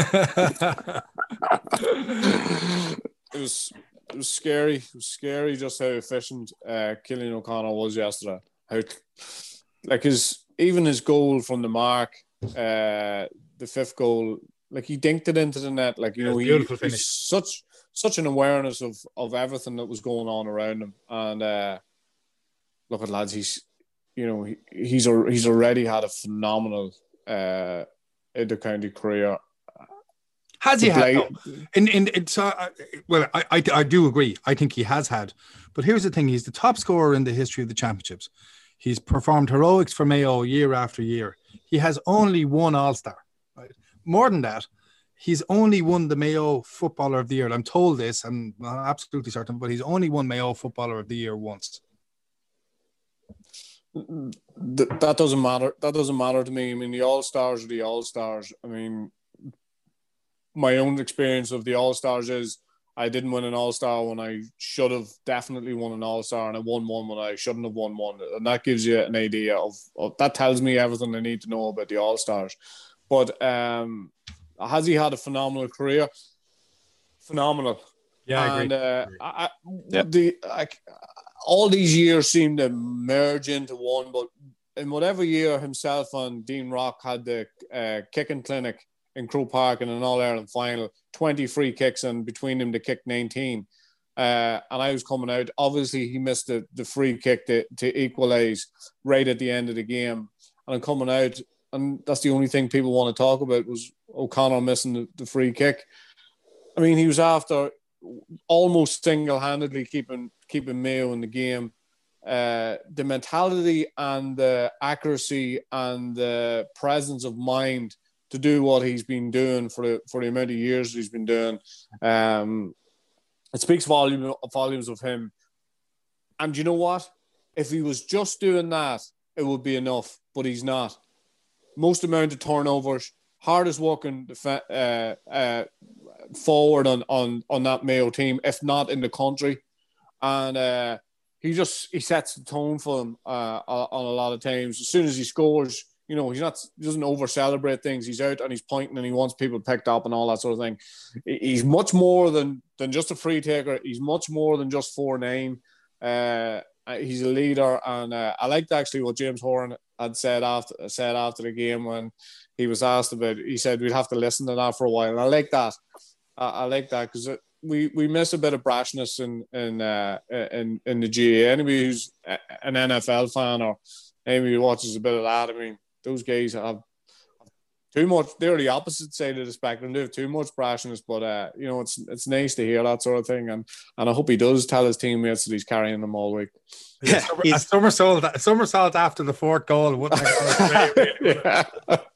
it was it was scary. It was scary just how efficient uh, Cillian O'Connor was yesterday. How, like his even his goal from the mark, uh, the fifth goal, like he dinked it into the net. Like you know, he, beautiful finish. He's such such an awareness of of everything that was going on around him. And uh, look at lads, he's you know he, he's a, he's already had a phenomenal uh, intercounty career. Has he had? No. In in it's uh, well, I, I I do agree. I think he has had, but here's the thing: he's the top scorer in the history of the championships. He's performed heroics for Mayo year after year. He has only one All-Star. Right? More than that, he's only won the Mayo Footballer of the Year. I'm told this. I'm not absolutely certain, but he's only won Mayo Footballer of the Year once. That doesn't matter. That doesn't matter to me. I mean, the All-Stars are the All-Stars. I mean. My own experience of the All-Stars is I didn't win an All-Star when I should have definitely won an All-Star, and I won one when I shouldn't have won one. And that gives you an idea of, of that tells me everything I need to know about the All-Stars. But um, has he had a phenomenal career? Phenomenal. Yeah, I and, agree. Uh, I, I, yep. the, I, all these years seem to merge into one, but in whatever year himself and Dean Rock had the uh, kicking clinic in Croke Park in an All-Ireland final, twenty free kicks, and between them they kicked nineteen. Uh, and I was coming out. Obviously, he missed the, the free kick to, to equalise right at the end of the game. And I'm coming out, and that's the only thing people want to talk about was O'Connor missing the, the free kick. I mean, he was after almost single-handedly keeping keeping Mayo in the game. Uh, the mentality and the accuracy and the presence of mind to do what he's been doing for the, for the amount of years he's been doing. Um, it speaks volume, volumes of him. And you know what? If he was just doing that, it would be enough, but he's not. Most amount of turnovers, hardest working uh, uh, forward on, on, on that Mayo team, if not in the country. And uh, he just, he sets the tone for them uh, on a lot of times. As soon as he scores, you know, he's not, he doesn't over celebrate things. He's out and he's pointing and he wants people picked up and all that sort of thing. He's much more than, than just a free taker. He's much more than just four nine. Uh, he's a leader. And uh, I liked actually what James Horan had said after, said after the game when he was asked about it. He said, we'd have to listen to that for a while. And I like that. I, I like that because we, we miss a bit of brashness in, in, uh, in, in the G A A. Anybody who's an N F L fan or anybody who watches a bit of that, I mean, those guys have too much. They're the opposite side of the spectrum. They have too much brashness, but uh, you know, it's it's nice to hear that sort of thing, and and I hope he does tell his teammates that he's carrying them all week. Yeah, a somersault, a somersault after the fourth goal. Wouldn't yeah.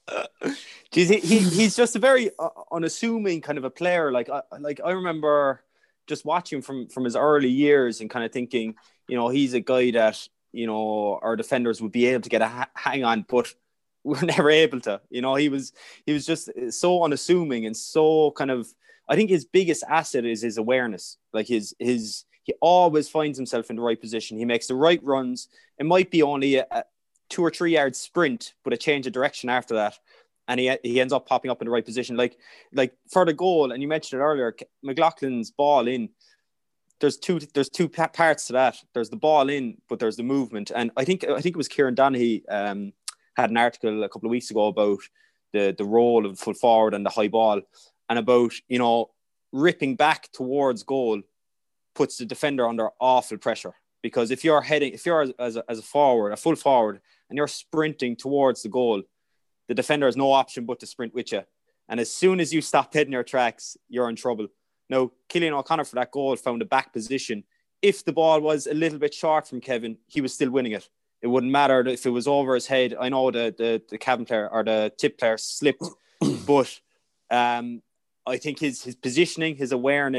Geez, he, he he's just a very uh, unassuming kind of a player. Like I like I remember just watching from from his early years and kind of thinking, you know, he's a guy that, you know, our defenders would be able to get a ha- hang on, but we're never able to. You know, he was he was just so unassuming and so kind of. I think his biggest asset is his awareness. Like his his he always finds himself in the right position. He makes the right runs. It might be only a, a two or three yard sprint, but a change of direction after that, and he he ends up popping up in the right position. Like like for the goal, and you mentioned it earlier, McLaughlin's ball in. There's two. There's two parts to that. There's the ball in, but there's the movement. And I think I think it was Kieran Donaghy um, had an article a couple of weeks ago about the the role of full forward and the high ball, and about, you know, ripping back towards goal puts the defender under awful pressure, because if you're heading, if you're as a, as a forward, a full forward, and you're sprinting towards the goal, the defender has no option but to sprint with you. And as soon as you stop heading your tracks, you're in trouble. Now, Cillian O'Connor for that goal found a back position. If the ball was a little bit short from Kevin, he was still winning it. It wouldn't matter if it was over his head. I know the the, the cabin player or the tip player slipped, but um, I think his his positioning, his awareness,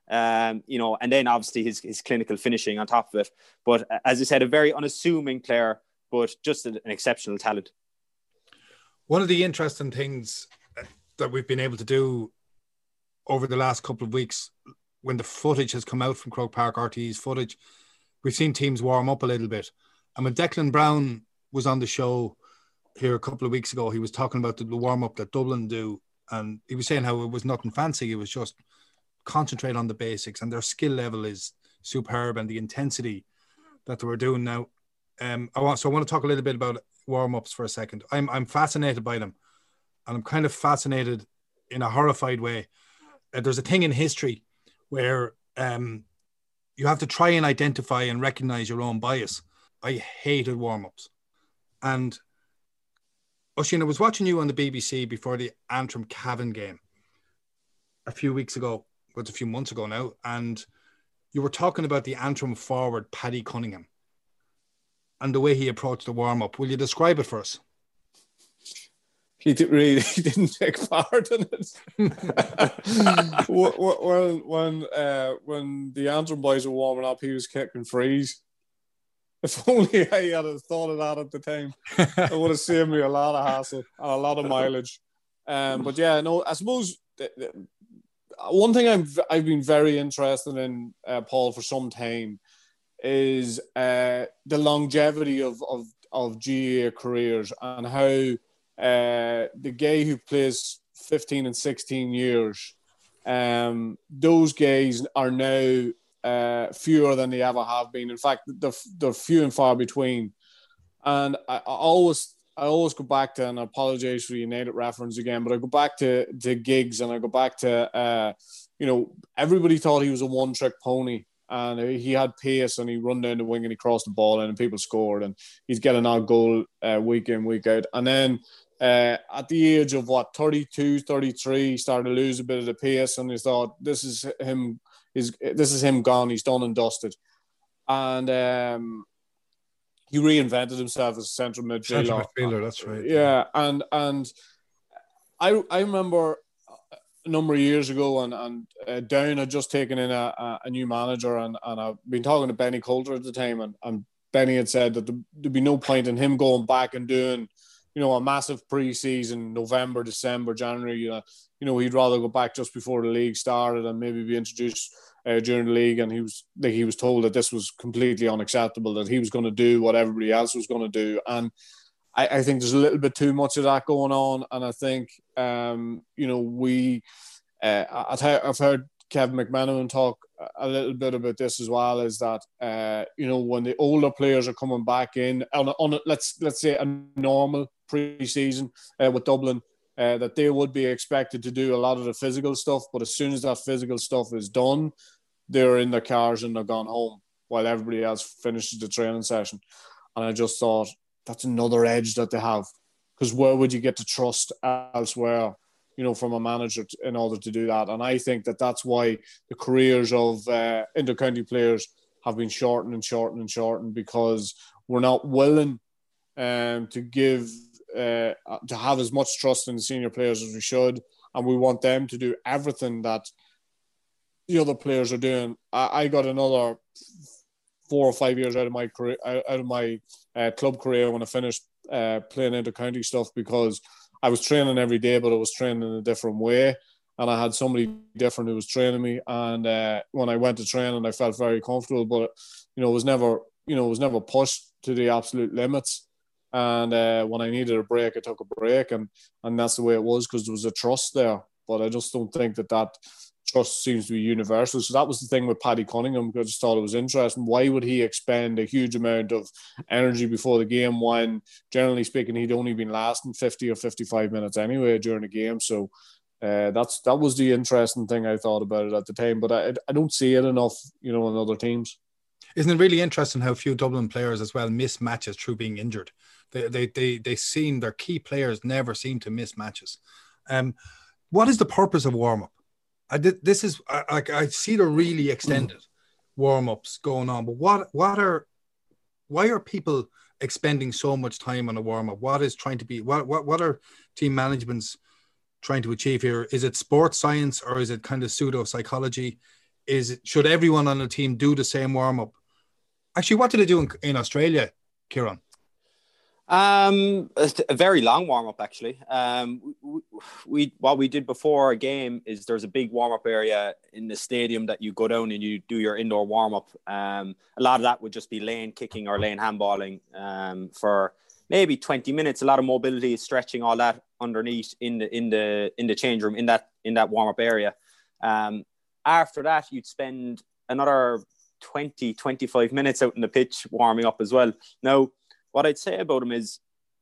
Um, you know, and then obviously his, his clinical finishing on top of it. But as I said, a very unassuming player, but just an, an exceptional talent. One of the interesting things that we've been able to do over the last couple of weeks, when the footage has come out from Croke Park, R T E's footage, we've seen teams warm up a little bit. And when Declan Brown was on the show here a couple of weeks ago, he was talking about the warm-up that Dublin do. And he was saying how it was nothing fancy. It was just concentrate on the basics, and their skill level is superb, and the intensity that they were doing now. Um, I want, so I want to talk a little bit about warm-ups for a second. I'm I'm fascinated by them, and I'm kind of fascinated in a horrified way. Uh, there's a thing in history where um, you have to try and identify and recognize your own bias. I hated warm-ups. And Oisín, I was watching you on the B B C before the Antrim Cavan game a few weeks ago. It was a few months ago now, and you were talking about the Antrim forward, Paddy Cunningham, and the way he approached the warm-up. Will you describe it for us? He did really he didn't take part in it. when when uh, when the Antrim boys were warming up, he was kicking frees. If only I had thought of that at the time, it would have saved me a lot of hassle and a lot of mileage. Um, but yeah, no, I suppose the, the, one thing I've I've been very interested in, uh, Paul, for some time, is uh, the longevity of, of of G A A careers, and how uh, the guy who plays fifteen and sixteen years, um, those guys are now uh, fewer than they ever have been. In fact, they're, they're few and far between. And I, I always I always go back to, and I apologize for the United reference again, but I go back to, to Giggs, and I go back to, uh, you know, everybody thought he was a one-trick pony, and he had pace, and he run down the wing and he crossed the ball in and people scored, and he's getting our goal uh, week in, week out. And then uh, at the age of, what, thirty-two, thirty-three, he started to lose a bit of the pace, and he thought, this is him, he's, this is him gone, he's done and dusted. And um, he reinvented himself as a central midfielder. Central midfielder, that's right. Yeah, and and I I remember a number of years ago, and and uh, Down had just taken in a, a, a new manager, and, and I've been talking to Benny Coulter at the time, and, and Benny had said that there'd be no point in him going back and doing, you know, a massive pre-season, November, December, January. You know, you know, he'd rather go back just before the league started and maybe be introduced Uh, during the league, and he was like, he was told that this was completely unacceptable, that he was going to do what everybody else was going to do. And I, I think there's a little bit too much of that going on. And I think um, you know, we uh, I've heard Kevin McManaman talk a little bit about this as well, is that uh, you know, when the older players are coming back in on, a, on a, let's let's say a normal pre-season uh, with Dublin, Uh, that they would be expected to do a lot of the physical stuff, but as soon as that physical stuff is done, they're in their cars and they're gone home while everybody else finishes the training session. And I just thought, that's another edge that they have, because where would you get to trust elsewhere, you know, from a manager to, in order to do that? And I think that that's why the careers of uh, inter-county players have been shortened and shortened and shortened, because we're not willing um, to give Uh, to have as much trust in the senior players as we should, and we want them to do everything that the other players are doing. I, I got another four or five years out of my career, out of my uh, club career, when I finished uh, playing inter-county stuff, because I was training every day, but I was training in a different way, and I had somebody different who was training me. And uh, when I went to training, I felt very comfortable, but you know, it was never, you know, it was never pushed to the absolute limits. And uh, when I needed a break, I took a break, and, and that's the way it was, because there was a trust there. But I just don't think that that trust seems to be universal. So that was the thing with Paddy Cunningham. I just thought it was interesting. Why would he expend a huge amount of energy before the game when, generally speaking, he'd only been lasting fifty or fifty-five minutes anyway during the game? So uh, that's that was the interesting thing I thought about it at the time. But I, I don't see it enough, you know, in other teams. Isn't it really interesting how few Dublin players as well miss matches through being injured? They they they they seem, their key players never seem to miss matches. Um, what is the purpose of warm up? I did this is I I see the really extended mm. warm ups going on, but what what are why are people expending so much time on a warm up? What is trying to be what what what are team managements trying to achieve here? Is it sports science, or is it kind of pseudo psychology? is should everyone on the team do the same warm-up? Actually, what did they do in, in Australia, Kieran? Um, a very long warm-up, actually. Um, we, we what we did before a game is there's a big warm-up area in the stadium that you go down and you do your indoor warm-up. Um, a lot of that would just be lane kicking or lane handballing um, for maybe twenty minutes. A lot of mobility, stretching, all that underneath in the in the in the change room in that in that warm-up area. Um, after that, you'd spend another twenty, twenty-five minutes out in the pitch warming up as well. Now, what I'd say about him is,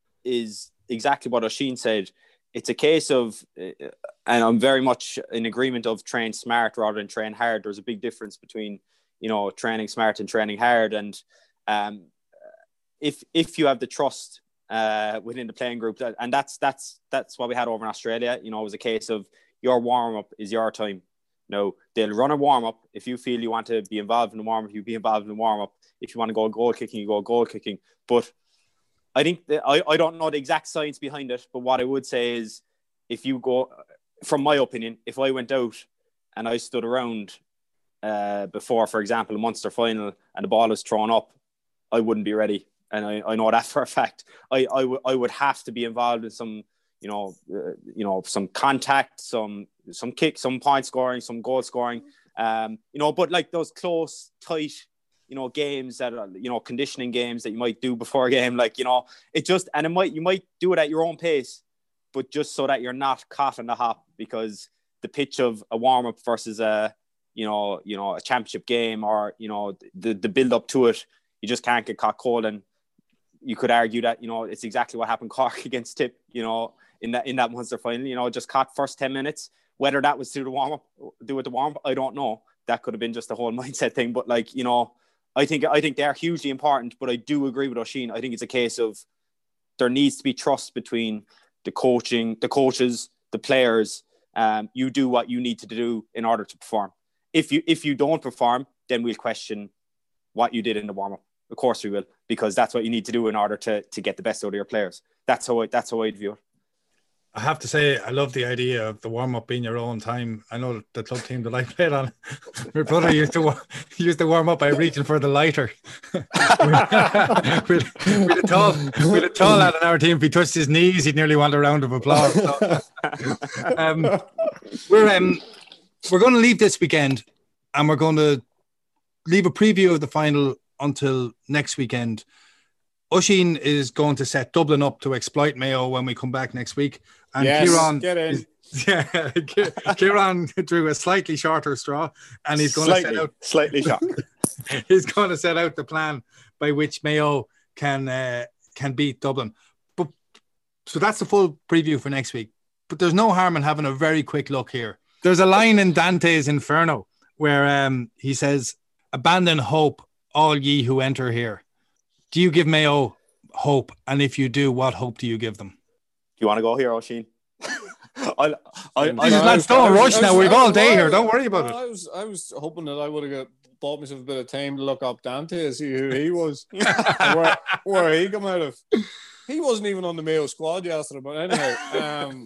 is exactly what Oisín said. It's a case of, uh, and I'm very much in agreement of train smart rather than train hard. There's a big difference between, you know, training smart and training hard. And um, if if you have the trust uh, within the playing group, that, and that's that's that's what we had over in Australia. You know, it was a case of your warm up is your time. No, they'll run a warm up. If you feel you want to be involved in the warm up, you be involved in the warm up. If you want to go goal kicking, you go goal kicking. But I think that I, I don't know the exact science behind it, but what I would say is if you go, from my opinion, if I went out and I stood around uh, before, for example, a Munster final and the ball was thrown up, I wouldn't be ready. And I, I know that for a fact. I, I, w- I would have to be involved in some, you know, uh, you know, some contact, some some kick, some point scoring, some goal scoring, um, you know, but like those close, tight, you know, games that are, you know, conditioning games that you might do before a game, like, you know, it just, and it might, you might do it at your own pace, but just so that you're not caught in the hop, because the pitch of a warm-up versus a, you know, you know, a championship game or, you know, the, the build up to it, you just can't get caught cold. And you could argue that, you know, it's exactly what happened Cork against Tip, you know, in that, in that Munster final, you know, just caught first ten minutes, whether that was through the warm-up, do with the warm-up, I don't know. That could have been just a whole mindset thing, but like, you know, I think I think they're hugely important, but I do agree with Oisín. I think it's a case of there needs to be trust between the coaching, the coaches, the players. Um, you do what you need to do in order to perform. If you if you don't perform, then we'll question what you did in the warm-up. Of course we will, because that's what you need to do in order to to get the best out of your players. That's how I, that's how I'd view it. I have to say, I love the idea of the warm-up being your own time. I know the club team that I played on, my brother used to used to warm up by reaching for the lighter. with, with, a tall, with a tall lad on our team, if he touched his knees, he'd nearly want a round of applause. So, um, we're um, we're going to leave this weekend, and we're going to leave a preview of the final until next weekend. Oisín is going to set Dublin up to exploit Mayo when we come back next week. And yes, Kieran, get in. Is, yeah, Kieran drew a slightly shorter straw, and he's going slightly, to set out slightly short. He's going to set out the plan by which Mayo can uh, can beat Dublin. But so that's the full preview for next week. But there's no harm in having a very quick look here. There's a line in Dante's Inferno where um, he says, "Abandon hope, all ye who enter here." Do you give Mayo hope? And if you do, what hope do you give them? Do you want to go here, Oisín? I, I, I, this is not Stone Rush now. We've all day here. Don't worry about it. I was, I was hoping that I would have got, bought myself a bit of time to look up Dante and see who he was, where, where he come out of. He wasn't even on the Mayo squad yesterday, but anyhow. Um,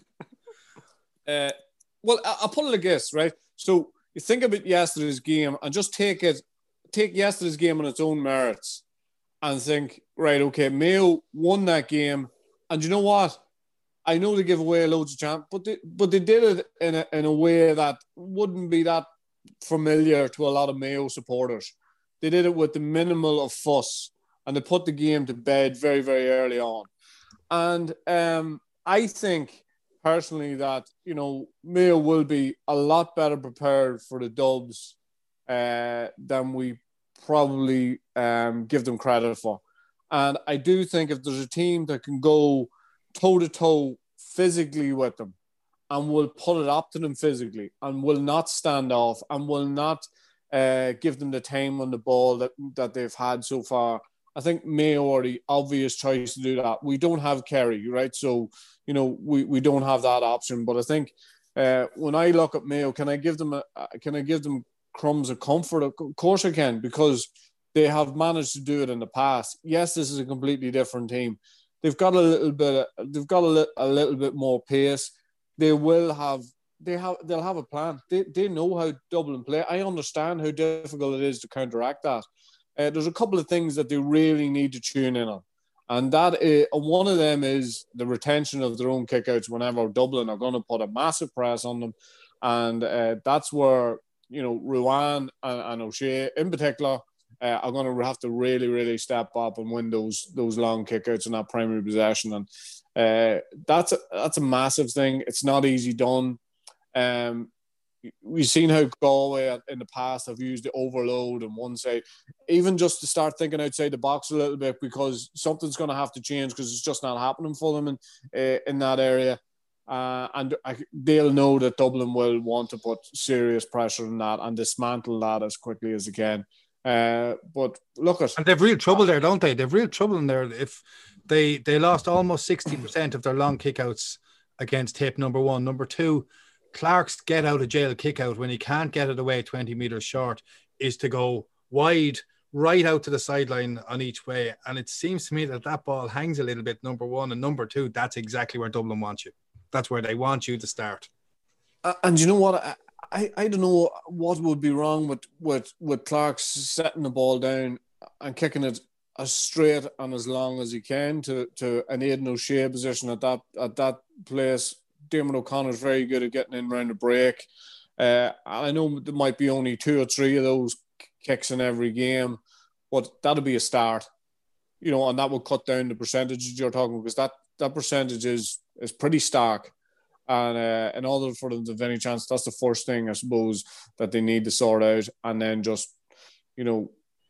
uh, well, I, I'll put it like this, right? So you think about yesterday's game and just take it, take yesterday's game on its own merits. And think, right, okay, Mayo won that game, and you know what? I know they give away loads of champ, but they but they did it in a in a way that wouldn't be that familiar to a lot of Mayo supporters. They did it with the minimal of fuss, and they put the game to bed very, very early on. And um, I think personally that, you know, Mayo will be a lot better prepared for the Dubs uh, than we probably um, give them credit for. And I do think if there's a team that can go toe-to-toe physically with them and will put it up to them physically and will not stand off and will not uh, give them the time on the ball that, that they've had so far, I think Mayo are the obvious choice to do that. We don't have Kerry, right? So, you know, we, we don't have that option. But I think uh, when I look at Mayo, can I give them a, can I give them crumbs of comfort? Of course I can, because they have managed to do it in the past. Yes, this is a completely different team. They've got a little bit, of, they've got a, li- a little bit more pace. They will have they have they'll have a plan. They they know how Dublin play. I understand how difficult it is to counteract that. Uh, there's a couple of things that they really need to tune in on, and that is, one of them is the retention of their own kickouts. Whenever Dublin are going to put a massive press on them, and uh, that's where you know Ruan and, and O'Shea in particular uh, are going to have to really really step up and win those those long kickouts in that primary possession, and uh, that's a, that's a massive thing. It's not easy done. Um, we've seen how Galway in the past have used the overload and one side, even just to start thinking outside the box a little bit, because something's going to have to change because it's just not happening for them in uh, in that area. Uh, and I, they'll know that Dublin will want to put serious pressure on that and dismantle that as quickly as they can. Uh, but look at and they've real trouble there, don't they? They've real trouble in there. If they they lost almost sixty percent of their long kickouts against Tip, number one. Number two, Clark's get out of jail kick out when he can't get it away twenty metres short is to go wide right out to the sideline on each way. And it seems to me that that ball hangs a little bit, number one. And number two, that's exactly where Dublin wants you. That's where they want you to start. Uh, and you know what? I, I, I don't know what would be wrong with, with, with Clark setting the ball down and kicking it as straight and as long as he can to, to an Aidan O'Shea position at that at that place. Dermot O'Connor is very good at getting in around the break. Uh, I know there might be only two or three of those kicks in every game, but that'll be a start, you know, and that will cut down the percentages you're talking, because that, that percentage is, is pretty stark. And uh, in order for them to have any chance, that's the first thing, I suppose, that they need to sort out. And then just, you know,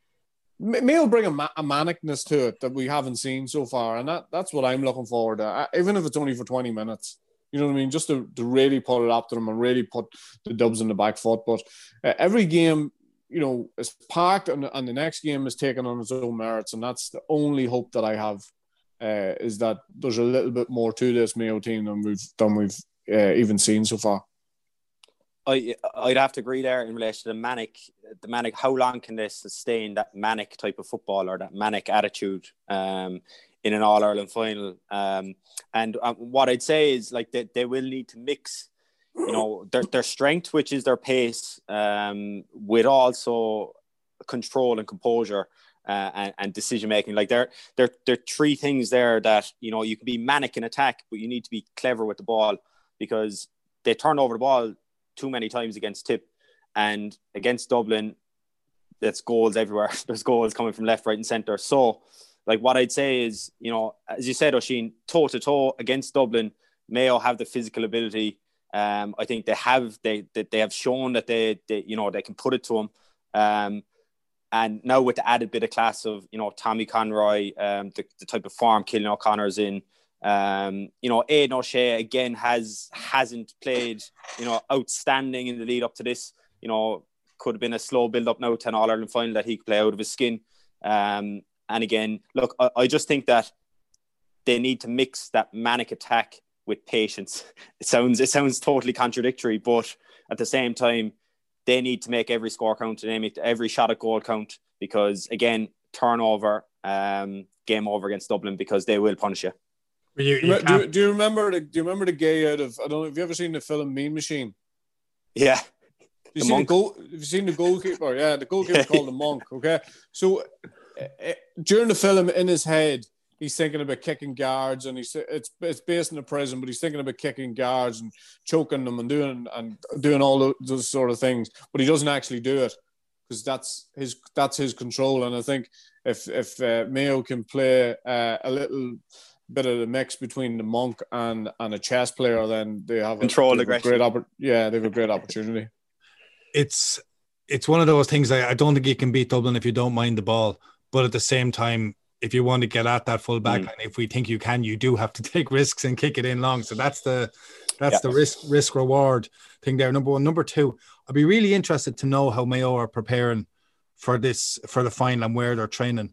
Mayo will bring a, ma- a manicness to it that we haven't seen so far. And that, that's what I'm looking forward to, I, even if it's only for twenty minutes. You know what I mean? Just to, to really put it up to them and really put the Dubs in the back foot. But uh, every game, you know, is packed, and, and the next game is taken on its own merits. And that's the only hope that I have, uh, is that there's a little bit more to this Mayo team than we've than we've uh, even seen so far. I I'd have to agree there in relation to the manic, the manic. How long can they sustain that manic type of football or that manic attitude um, in an All Ireland final? Um, and um, what I'd say is, like, they, they will need to mix, you know, their their strength, which is their pace, um, with also control and composure uh, and, and decision making. Like, there there there are three things there that, you know, you can be manic in attack, but you need to be clever with the ball, because they turn over the ball too many times against Tip, and against Dublin, that's goals everywhere. There's goals coming from left, right and centre. So, like, what I'd say is, you know, as you said, Oisín, toe-to-toe against Dublin, Mayo have the physical ability. Um, I think they have they, they they have shown that they, they you know, they can put it to them. Um, and now with the added bit of class of, you know, Tommy Conroy, um, the, the type of form Cillian O'Connor's in, Um, you know, Aidan O'Shea again has hasn't played, you know, outstanding in the lead up to this. You know, could have been a slow build up now to an All Ireland final that he could play out of his skin. Um, and again, look, I, I just think that they need to mix that manic attack with patience. It sounds it sounds totally contradictory, but at the same time, they need to make every score count and make every shot at goal count, because again, turnover, um, game over against Dublin, because they will punish you. You, you do, do you remember the Do you remember the gay out of? I don't know. Have you ever seen the film Mean Machine? Yeah. You seen the goal? Have you seen the goalkeeper? Yeah, the goalkeeper yeah. called the Monk. Okay, so uh, during the film, in his head, he's thinking about kicking guards, and he's it's it's based in a prison, but he's thinking about kicking guards and choking them and doing and doing all those sort of things. But he doesn't actually do it, because that's his that's his control. And I think if if uh, Mayo can play uh, a little bit of the mix between the Monk and and a chess player, then they have control a, they have a great oppor- yeah they have a great opportunity. It's it's one of those things. I, I don't think you can beat Dublin if you don't mind the ball, but at the same time, if you want to get at that full back line, mm. if we think you can, you do have to take risks and kick it in long. So that's the that's yeah. the risk risk reward thing there. Number one. Number two, I'd be really interested to know how Mayo are preparing for this for the final and where they're training.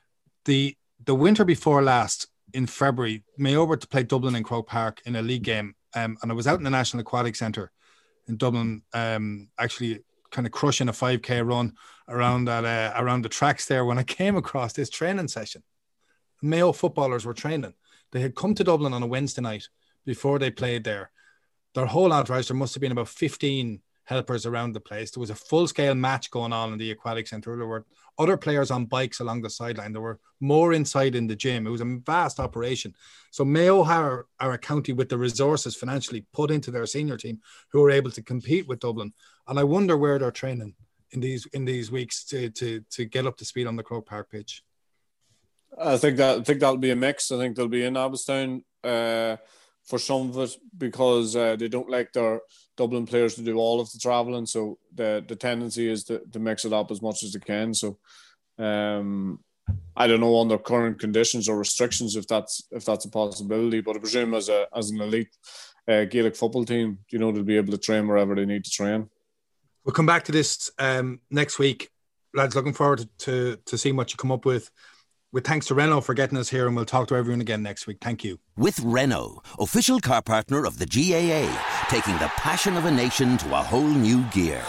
The the winter before last, in February, Mayo were to play Dublin in Croke Park in a league game, um, and I was out in the National Aquatic Centre in Dublin, um, actually kind of crushing a five K run around that uh, around the tracks there, when I came across this training session. Mayo footballers were training. They had come to Dublin on a Wednesday night before they played there, their whole entourage, there must have been about fifteen helpers around the place. There was a full-scale match going on in the aquatic centre. There were other players on bikes along the sideline. There were more inside in the gym. It was a vast operation. So Mayo are, are a county with the resources financially put into their senior team who are able to compete with Dublin. And I wonder where they're training in these in these weeks to to to get up to speed on the Croke Park pitch. I think that I think that'll be a mix. I think they'll be in Abbottstown uh, for some of it because uh, they don't like their Dublin players to do all of the travelling. So the the tendency is to, to mix it up as much as they can. So um, I don't know under current conditions or restrictions if that's if that's a possibility. But I presume as a as an elite uh, Gaelic football team, you know, they'll be able to train wherever they need to train. We'll come back to this um, next week, lads. Looking forward to, to to seeing what you come up with. With thanks to Renault for getting us here, and we'll talk to everyone again next week. Thank you. With Renault, official car partner of the G A A, taking the passion of a nation to a whole new gear.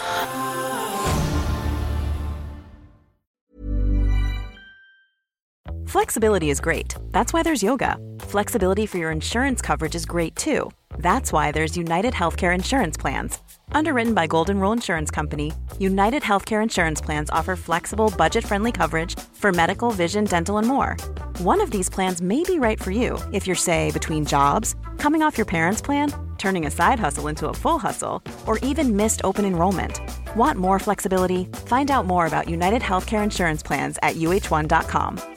Flexibility is great. That's why there's yoga. Flexibility for your insurance coverage is great too. That's why there's United Healthcare Insurance Plans. Underwritten by Golden Rule Insurance Company, United Healthcare Insurance Plans offer flexible, budget-friendly coverage for medical, vision, dental, and more. One of these plans may be right for you if you're, say, between jobs, coming off your parents' plan, turning a side hustle into a full hustle, or even missed open enrollment. Want more flexibility? Find out more about United Healthcare Insurance Plans at U H one dot com.